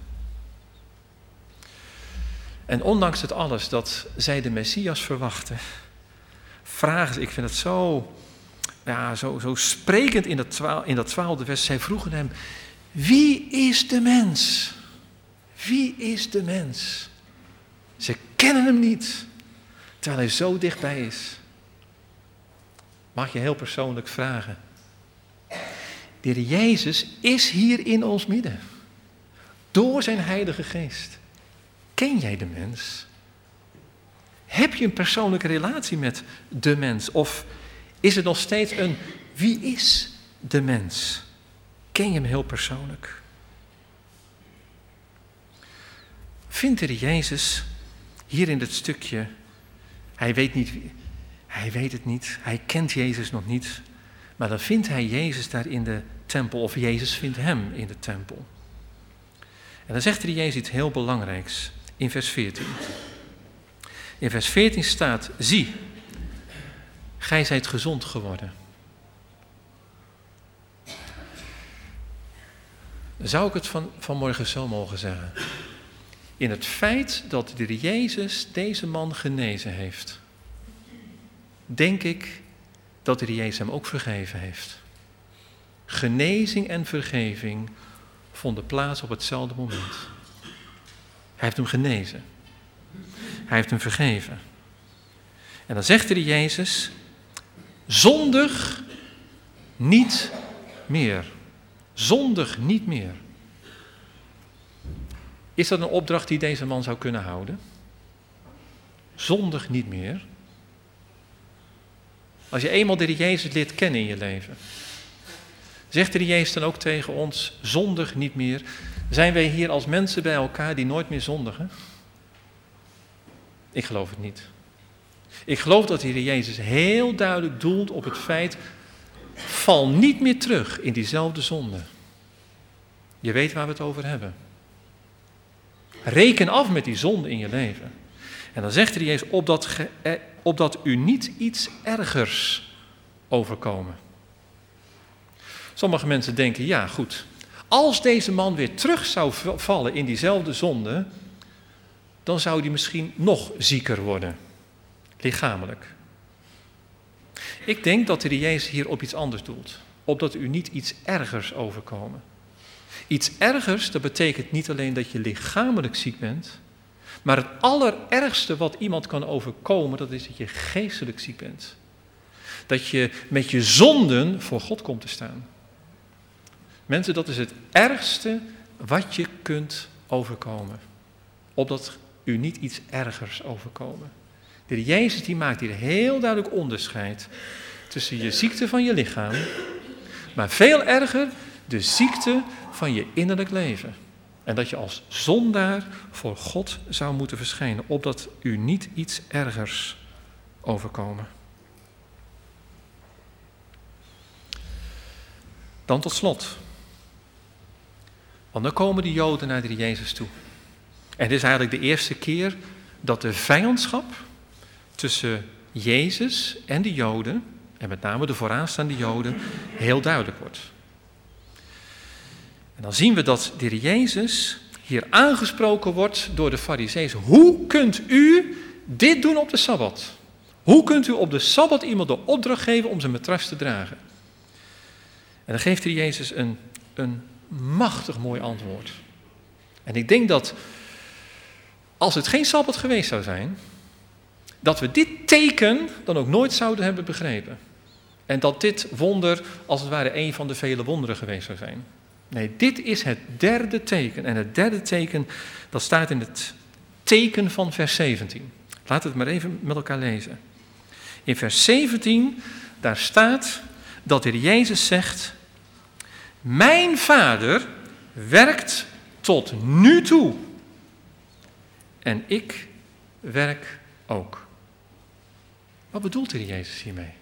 En ondanks het alles dat zij de Messias verwachten, vragen ze, ik vind het zo sprekend in dat 12e vers, zij vroegen hem, wie is de mens? Wie is de mens? Ze kennen hem niet, terwijl hij zo dichtbij is. Mag je heel persoonlijk vragen. De Heer Jezus is hier in ons midden. Door zijn Heilige Geest. Ken jij de mens? Heb je een persoonlijke relatie met de mens? Of is het nog steeds een, wie is de mens? Ken je hem heel persoonlijk? Vindt de Heer Jezus hier in dit stukje, hij weet het niet, hij kent Jezus nog niet, maar dan vindt hij Jezus daar in de tempel, of Jezus vindt hem in de tempel. En dan zegt de Heer Jezus iets heel belangrijks in vers 14. In vers 14 staat, zie, gij zijt gezond geworden. Zou ik het vanmorgen zo mogen zeggen? In het feit dat de Heer Jezus deze man genezen heeft, denk ik dat de Heer Jezus hem ook vergeven heeft. genezing en vergeving vonden plaats op hetzelfde moment. Hij heeft hem genezen. Hij heeft hem vergeven. En dan zegt de Jezus, zondig niet meer. Zondig niet meer. Is dat een opdracht die deze man zou kunnen houden? Zondig niet meer. Als je eenmaal de Jezus leert kennen in je leven, zegt de Jezus dan ook tegen ons, zondig niet meer? Zijn wij hier als mensen bij elkaar die nooit meer zondigen? Ik geloof het niet. Ik geloof dat de Heer Jezus heel duidelijk doelt op het feit, val niet meer terug in diezelfde zonde. Je weet waar we het over hebben. Reken af met die zonde in je leven. En dan zegt de Jezus, opdat u niet iets ergers overkomen. Sommige mensen denken, ja goed, als deze man weer terug zou vallen in diezelfde zonde, dan zou hij misschien nog zieker worden, lichamelijk. Ik denk dat de Jezus hier op iets anders doelt, opdat u niet iets ergers overkomen. Iets ergers, dat betekent niet alleen dat je lichamelijk ziek bent, maar het allerergste wat iemand kan overkomen, dat is dat je geestelijk ziek bent. Dat je met je zonden voor God komt te staan. Mensen, dat is het ergste wat je kunt overkomen. Opdat u niet iets ergers overkomen. De Jezus die maakt hier heel duidelijk onderscheid tussen je ziekte van je lichaam, maar veel erger de ziekte van je innerlijk leven. En dat je als zondaar voor God zou moeten verschijnen, opdat u niet iets ergers overkomen. Dan tot slot. Want dan komen de Joden naar de Jezus toe. En dit is eigenlijk de eerste keer dat de vijandschap tussen Jezus en de Joden, en met name de vooraanstaande Joden, heel duidelijk wordt. En dan zien we dat de Heer Jezus hier aangesproken wordt door de Farizeeën. Hoe kunt u dit doen op de Sabbat? Hoe kunt u op de Sabbat iemand de opdracht geven om zijn matras te dragen? En dan geeft de Heer Jezus een machtig mooi antwoord. En ik denk dat als het geen Sabbat geweest zou zijn, dat we dit teken dan ook nooit zouden hebben begrepen. En dat dit wonder als het ware een van de vele wonderen geweest zou zijn. Nee, dit is het derde teken. En het derde teken, dat staat in het teken van vers 17. Laten we het maar even met elkaar lezen. In vers 17, daar staat dat de Heer Jezus zegt, mijn Vader werkt tot nu toe. En ik werk ook. Wat bedoelt de Heer Jezus hiermee?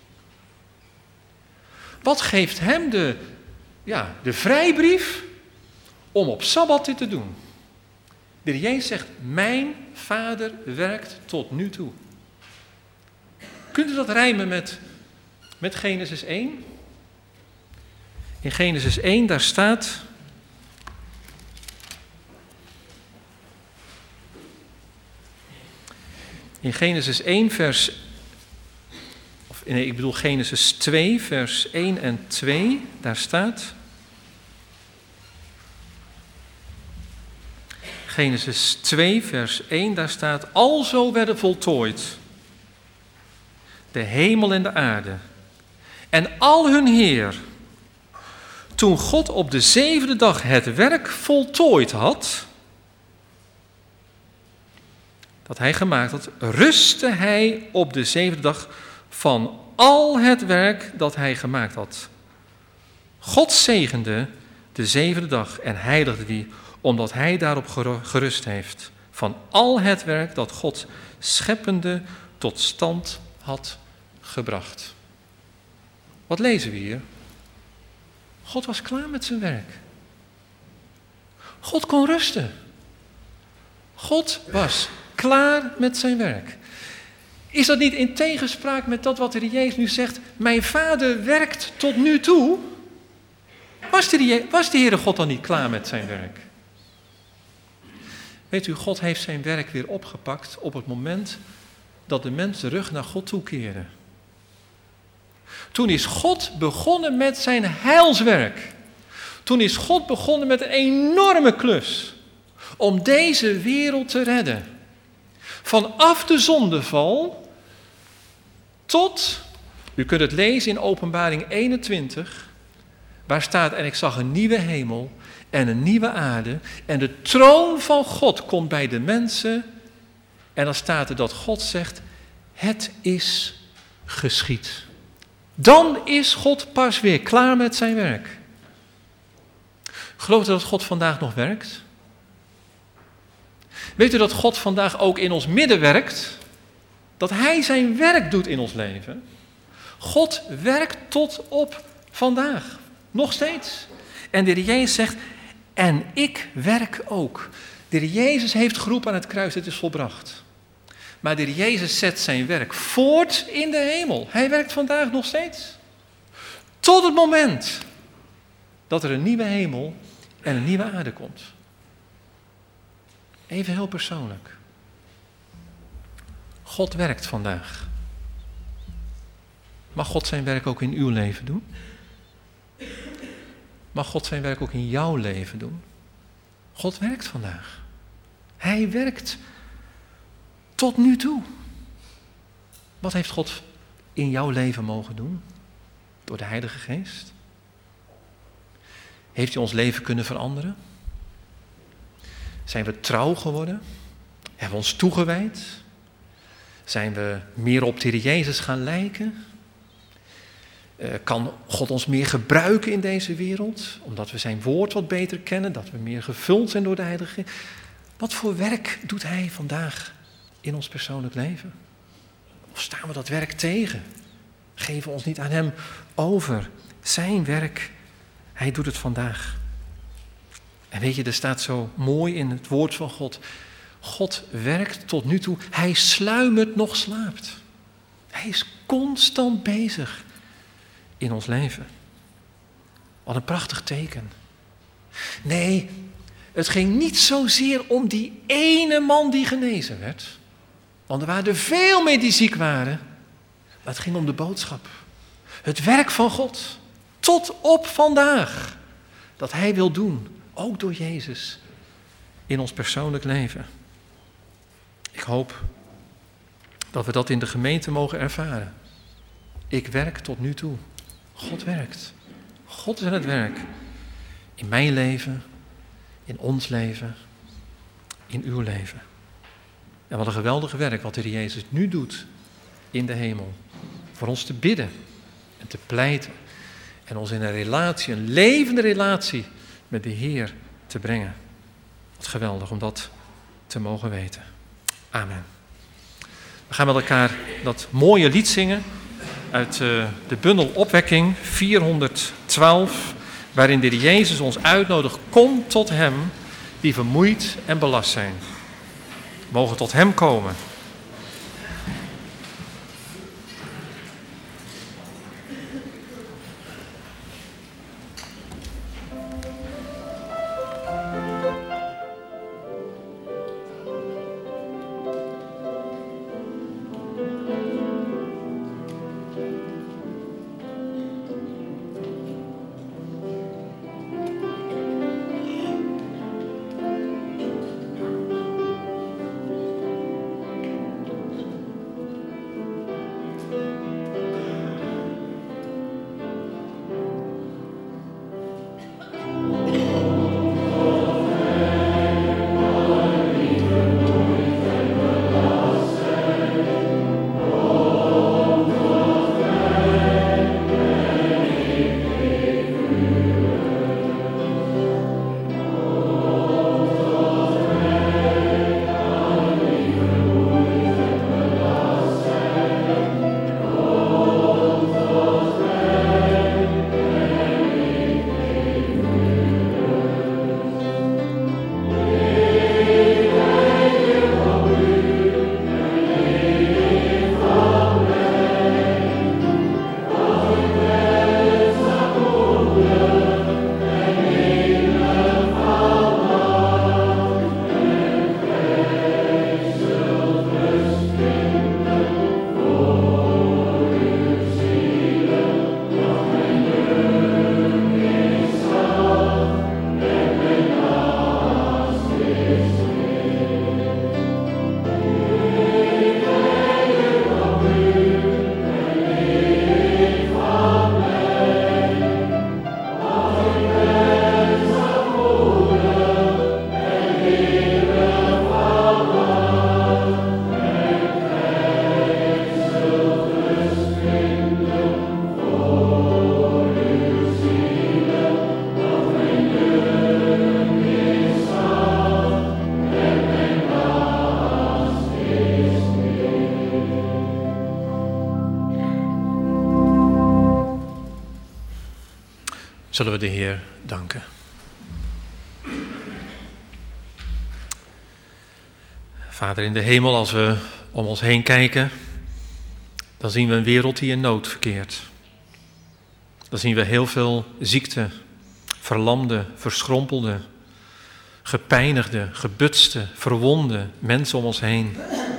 Wat geeft hem de vrijbrief om op Sabbat dit te doen? De Heer Jezus zegt, mijn Vader werkt tot nu toe. Kunt u dat rijmen met Genesis 1? In Genesis 1, daar staat, in Genesis 1 Genesis 2 vers 1 en 2, daar staat, Genesis 2 vers 1, daar staat, alzo werden voltooid de hemel en de aarde en al hun heer, toen God op de zevende dag het werk voltooid had, dat hij gemaakt had, rustte hij op de zevende dag van al het werk dat hij gemaakt had. God zegende de zevende dag en heiligde die, omdat hij daarop gerust heeft. Van al het werk dat God scheppende tot stand had gebracht. Wat lezen we hier? God was klaar met zijn werk. God kon rusten. God was klaar met zijn werk. Is dat niet in tegenspraak met dat wat de Heer Jezus nu zegt? Mijn Vader werkt tot nu toe. Was de Heere God dan niet klaar met zijn werk? Weet u, God heeft zijn werk weer opgepakt op het moment dat de mens de rug naar God toekeerde. Toen is God begonnen met zijn heilswerk. Toen is God begonnen met een enorme klus om deze wereld te redden. Vanaf de zondeval tot, u kunt het lezen in Openbaring 21, waar staat: en ik zag een nieuwe hemel en een nieuwe aarde en de troon van God komt bij de mensen. En dan staat er dat God zegt: het is geschied. Dan is God pas weer klaar met zijn werk. Gelooft u dat God vandaag nog werkt? Weet u dat God vandaag ook in ons midden werkt? Dat hij zijn werk doet in ons leven? God werkt tot op vandaag. Nog steeds. En de Heer Jezus zegt: en ik werk ook. De Heer Jezus heeft geroepen aan het kruis: het is volbracht. Maar de Heer Jezus zet zijn werk voort in de hemel. Hij werkt vandaag nog steeds. Tot het moment dat er een nieuwe hemel en een nieuwe aarde komt. Even heel persoonlijk. God werkt vandaag. Mag God zijn werk ook in uw leven doen? Mag God zijn werk ook in jouw leven doen? God werkt vandaag. Hij werkt tot nu toe. Wat heeft God in jouw leven mogen doen? Door de Heilige Geest? Heeft hij ons leven kunnen veranderen? Zijn we trouw geworden? Hebben we ons toegewijd? Zijn we meer op de Heer Jezus gaan lijken? Kan God ons meer gebruiken in deze wereld? Omdat we zijn woord wat beter kennen, dat we meer gevuld zijn door de Heilige Geest. Wat voor werk doet hij vandaag in ons persoonlijk leven? Of staan we dat werk tegen? Geven we ons niet aan hem over? Zijn werk, hij doet het vandaag. En weet je, er staat zo mooi in het woord van God: God werkt tot nu toe. Hij sluimert nog slaapt. Hij is constant bezig in ons leven. Wat een prachtig teken. Nee, het ging niet zozeer om die ene man die genezen werd. Want er waren er veel meer die ziek waren. Maar het ging om de boodschap. Het werk van God. Tot op vandaag. Dat hij wil doen. Ook door Jezus. In ons persoonlijk leven. Ik hoop dat we dat in de gemeente mogen ervaren. Ik werk tot nu toe. God werkt. God is aan het werk. In mijn leven. In ons leven. In uw leven. En wat een geweldig werk wat de Heer Jezus nu doet in de hemel. Voor ons te bidden en te pleiten. En ons in een relatie, een levende relatie met de Heer te brengen. Wat geweldig om dat te mogen weten. Amen. We gaan met elkaar dat mooie lied zingen uit de bundel Opwekking 412. Waarin de Heer Jezus ons uitnodigt: kom tot hem die vermoeid en belast zijn. We mogen tot hem komen. Zullen we de Heer danken. Vader in de hemel, als we om ons heen kijken, dan zien we een wereld die in nood verkeert. Dan zien we heel veel ziekte, verlamde, verschrompelde, gepijnigde, gebutste, verwonde mensen om ons heen.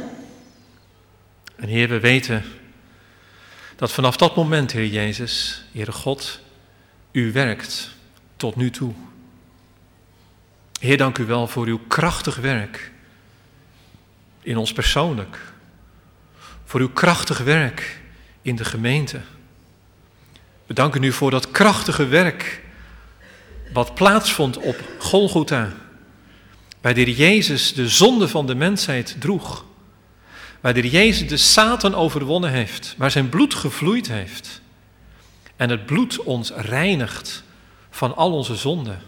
En Heer, we weten dat vanaf dat moment, Heer Jezus, Heere God, U werkt tot nu toe. Heer, dank U wel voor Uw krachtig werk in ons persoonlijk. Voor Uw krachtig werk in de gemeente. We danken U voor dat krachtige werk wat plaatsvond op Golgotha. Waar de Heer Jezus de zonde van de mensheid droeg. Waar de Heer Jezus de Satan overwonnen heeft. Waar zijn bloed gevloeid heeft. En het bloed ons reinigt van al onze zonden.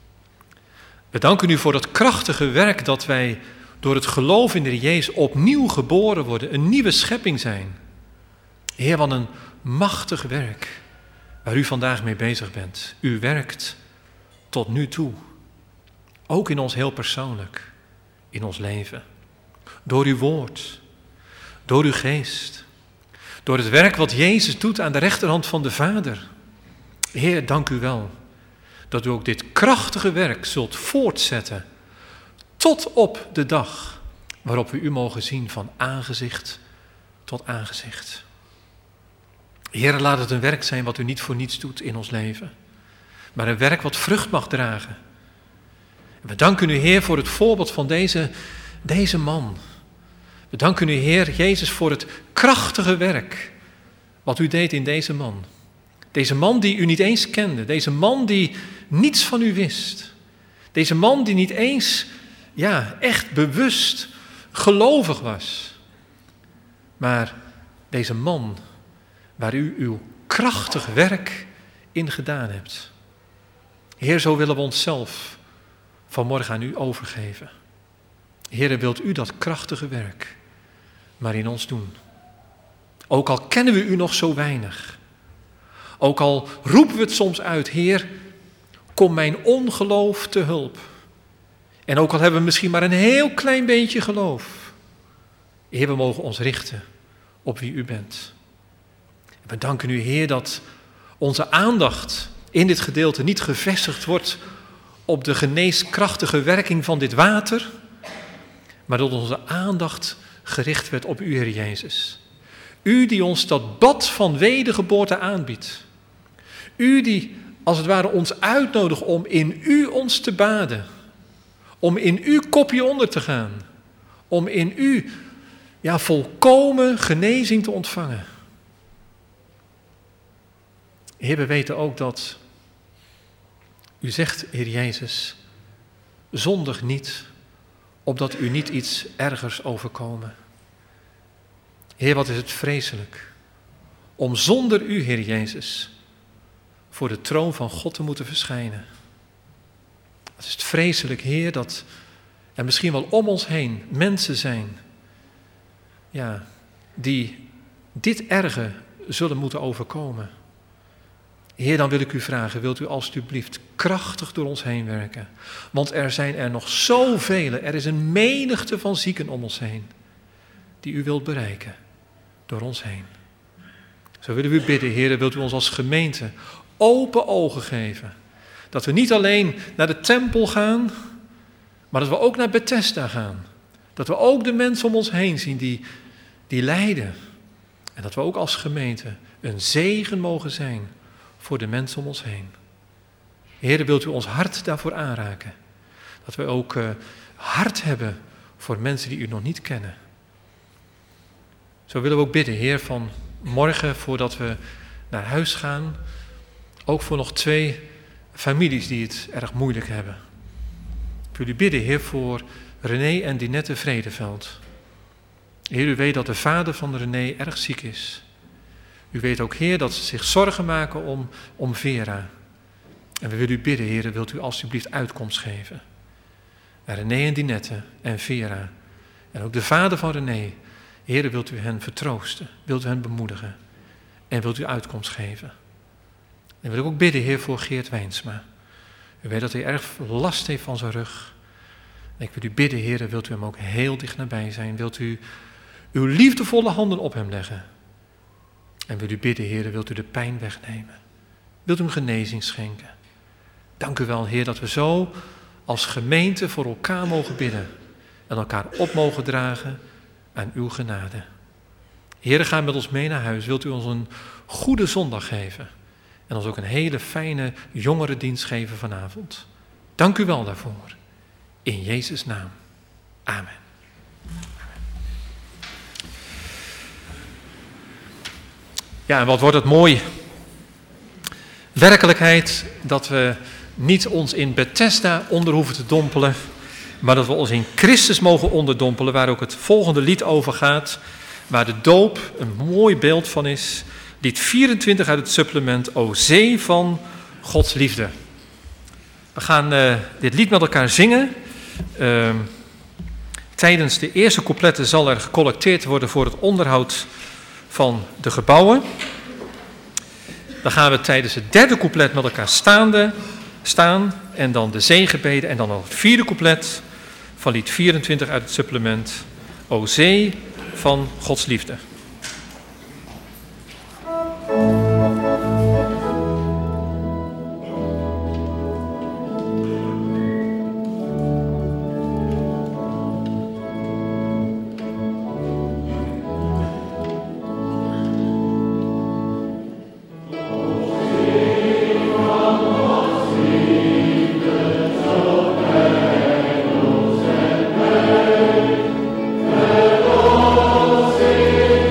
We danken U voor dat krachtige werk dat wij door het geloof in de Heer Jezus opnieuw geboren worden. Een nieuwe schepping zijn. Heer, wat een machtig werk waar U vandaag mee bezig bent. U werkt tot nu toe. Ook in ons heel persoonlijk. In ons leven. Door Uw woord. Door Uw geest. Door het werk wat Jezus doet aan de rechterhand van de Vader. Heer, dank U wel dat U ook dit krachtige werk zult voortzetten tot op de dag waarop we U mogen zien van aangezicht tot aangezicht. Heer, laat het een werk zijn wat U niet voor niets doet in ons leven, maar een werk wat vrucht mag dragen. En we danken U, Heer, voor het voorbeeld van deze man. We danken U, Heer Jezus, voor het krachtige werk wat U deed in deze man. Deze man die U niet eens kende. Deze man die niets van U wist. Deze man die niet eens, echt bewust gelovig was. Maar deze man waar U uw krachtig werk in gedaan hebt. Heer, zo willen we onszelf vanmorgen aan U overgeven. Heer, wilt U dat krachtige werk maar in ons doen. Ook al kennen we U nog zo weinig. Ook al roepen we het soms uit, Heer, kom mijn ongeloof te hulp. En ook al hebben we misschien maar een heel klein beetje geloof. Heer, we mogen ons richten op wie U bent. We danken U, Heer, dat onze aandacht in dit gedeelte niet gevestigd wordt op de geneeskrachtige werking van dit water, maar dat onze aandacht gericht werd op U, Heer Jezus. U die ons dat bad van wedergeboorte aanbiedt. U die als het ware ons uitnodigt om in U ons te baden. Om in U kopje onder te gaan. Om in U volkomen genezing te ontvangen. Heer, we weten ook dat U zegt, Heer Jezus, zondig niet, opdat U niet iets ergers overkomen. Heer, wat is het vreselijk om zonder U, Heer Jezus, voor de troon van God te moeten verschijnen. Wat is het vreselijk, Heer, dat er misschien wel om ons heen mensen zijn, die dit erge zullen moeten overkomen. Heer, dan wil ik U vragen, wilt U alstublieft krachtig door ons heen werken? Want er zijn er nog zoveel, er is een menigte van zieken om ons heen, die U wilt bereiken door ons heen. Zo willen we U bidden, Heer, wilt U ons als gemeente open ogen geven. Dat we niet alleen naar de tempel gaan, maar dat we ook naar Bethesda gaan. Dat we ook de mensen om ons heen zien die lijden. En dat we ook als gemeente een zegen mogen zijn voor de mensen om ons heen. Heer, wilt U ons hart daarvoor aanraken. Dat we ook hart hebben voor mensen die U nog niet kennen. Zo willen we ook bidden, Heer, van morgen voordat we naar huis gaan, ook voor nog 2 families die het erg moeilijk hebben. Ik wil U bidden, Heer, voor René en Dinette Vredeveld. Heer, U weet dat de vader van René erg ziek is. U weet ook, Heer, dat ze zich zorgen maken om Vera. En we willen U bidden, Heer, wilt U alsjeblieft uitkomst geven. En René en Dinette en Vera. En ook de vader van René. Heer, wilt U hen vertroosten, wilt U hen bemoedigen. En wilt U uitkomst geven. En wil ik ook bidden, Heer, voor Geert Wijnsma. U weet dat hij erg last heeft van zijn rug. En ik wil u bidden, Heer, wilt u hem ook heel dicht nabij zijn? Wilt u uw liefdevolle handen op hem leggen? En wil u bidden, Heer, wilt u de pijn wegnemen? Wilt u hem genezing schenken? Dank u wel, Heer, dat we zo als gemeente voor elkaar mogen bidden. En elkaar op mogen dragen aan uw genade. Heer, ga met ons mee naar huis. Wilt u ons een goede zondag geven? En ons ook een hele fijne jongerendienst geven vanavond. Dank u wel daarvoor. In Jezus' naam. Amen. Ja, en wat wordt het mooi. Werkelijkheid dat we niet ons in Bethesda onder hoeven te dompelen, maar dat we ons in Christus mogen onderdompelen, waar ook het volgende lied over gaat, waar de doop een mooi beeld van is. Lied 24 uit het supplement, O Zee van Gods liefde. We gaan dit lied met elkaar zingen. Tijdens de eerste coupletten zal er gecollecteerd worden voor het onderhoud van de gebouwen. Dan gaan we tijdens het derde couplet met elkaar staan en dan de zegenbeden en dan het vierde couplet van lied 24 uit het supplement, O Zee van Gods liefde. O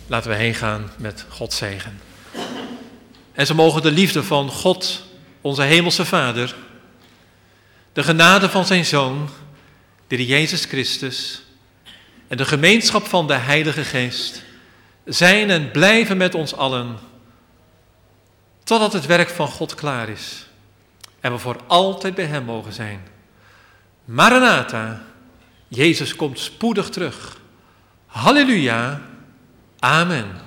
Laten we heen gaan met Gods zegen. En zo mogen de liefde van God, onze hemelse Vader, de genade van zijn Zoon, de Jezus Christus, en de gemeenschap van de Heilige Geest zijn en blijven met ons allen, totdat het werk van God klaar is en we voor altijd bij hem mogen zijn. Maranatha, Jezus komt spoedig terug. Halleluja, amen.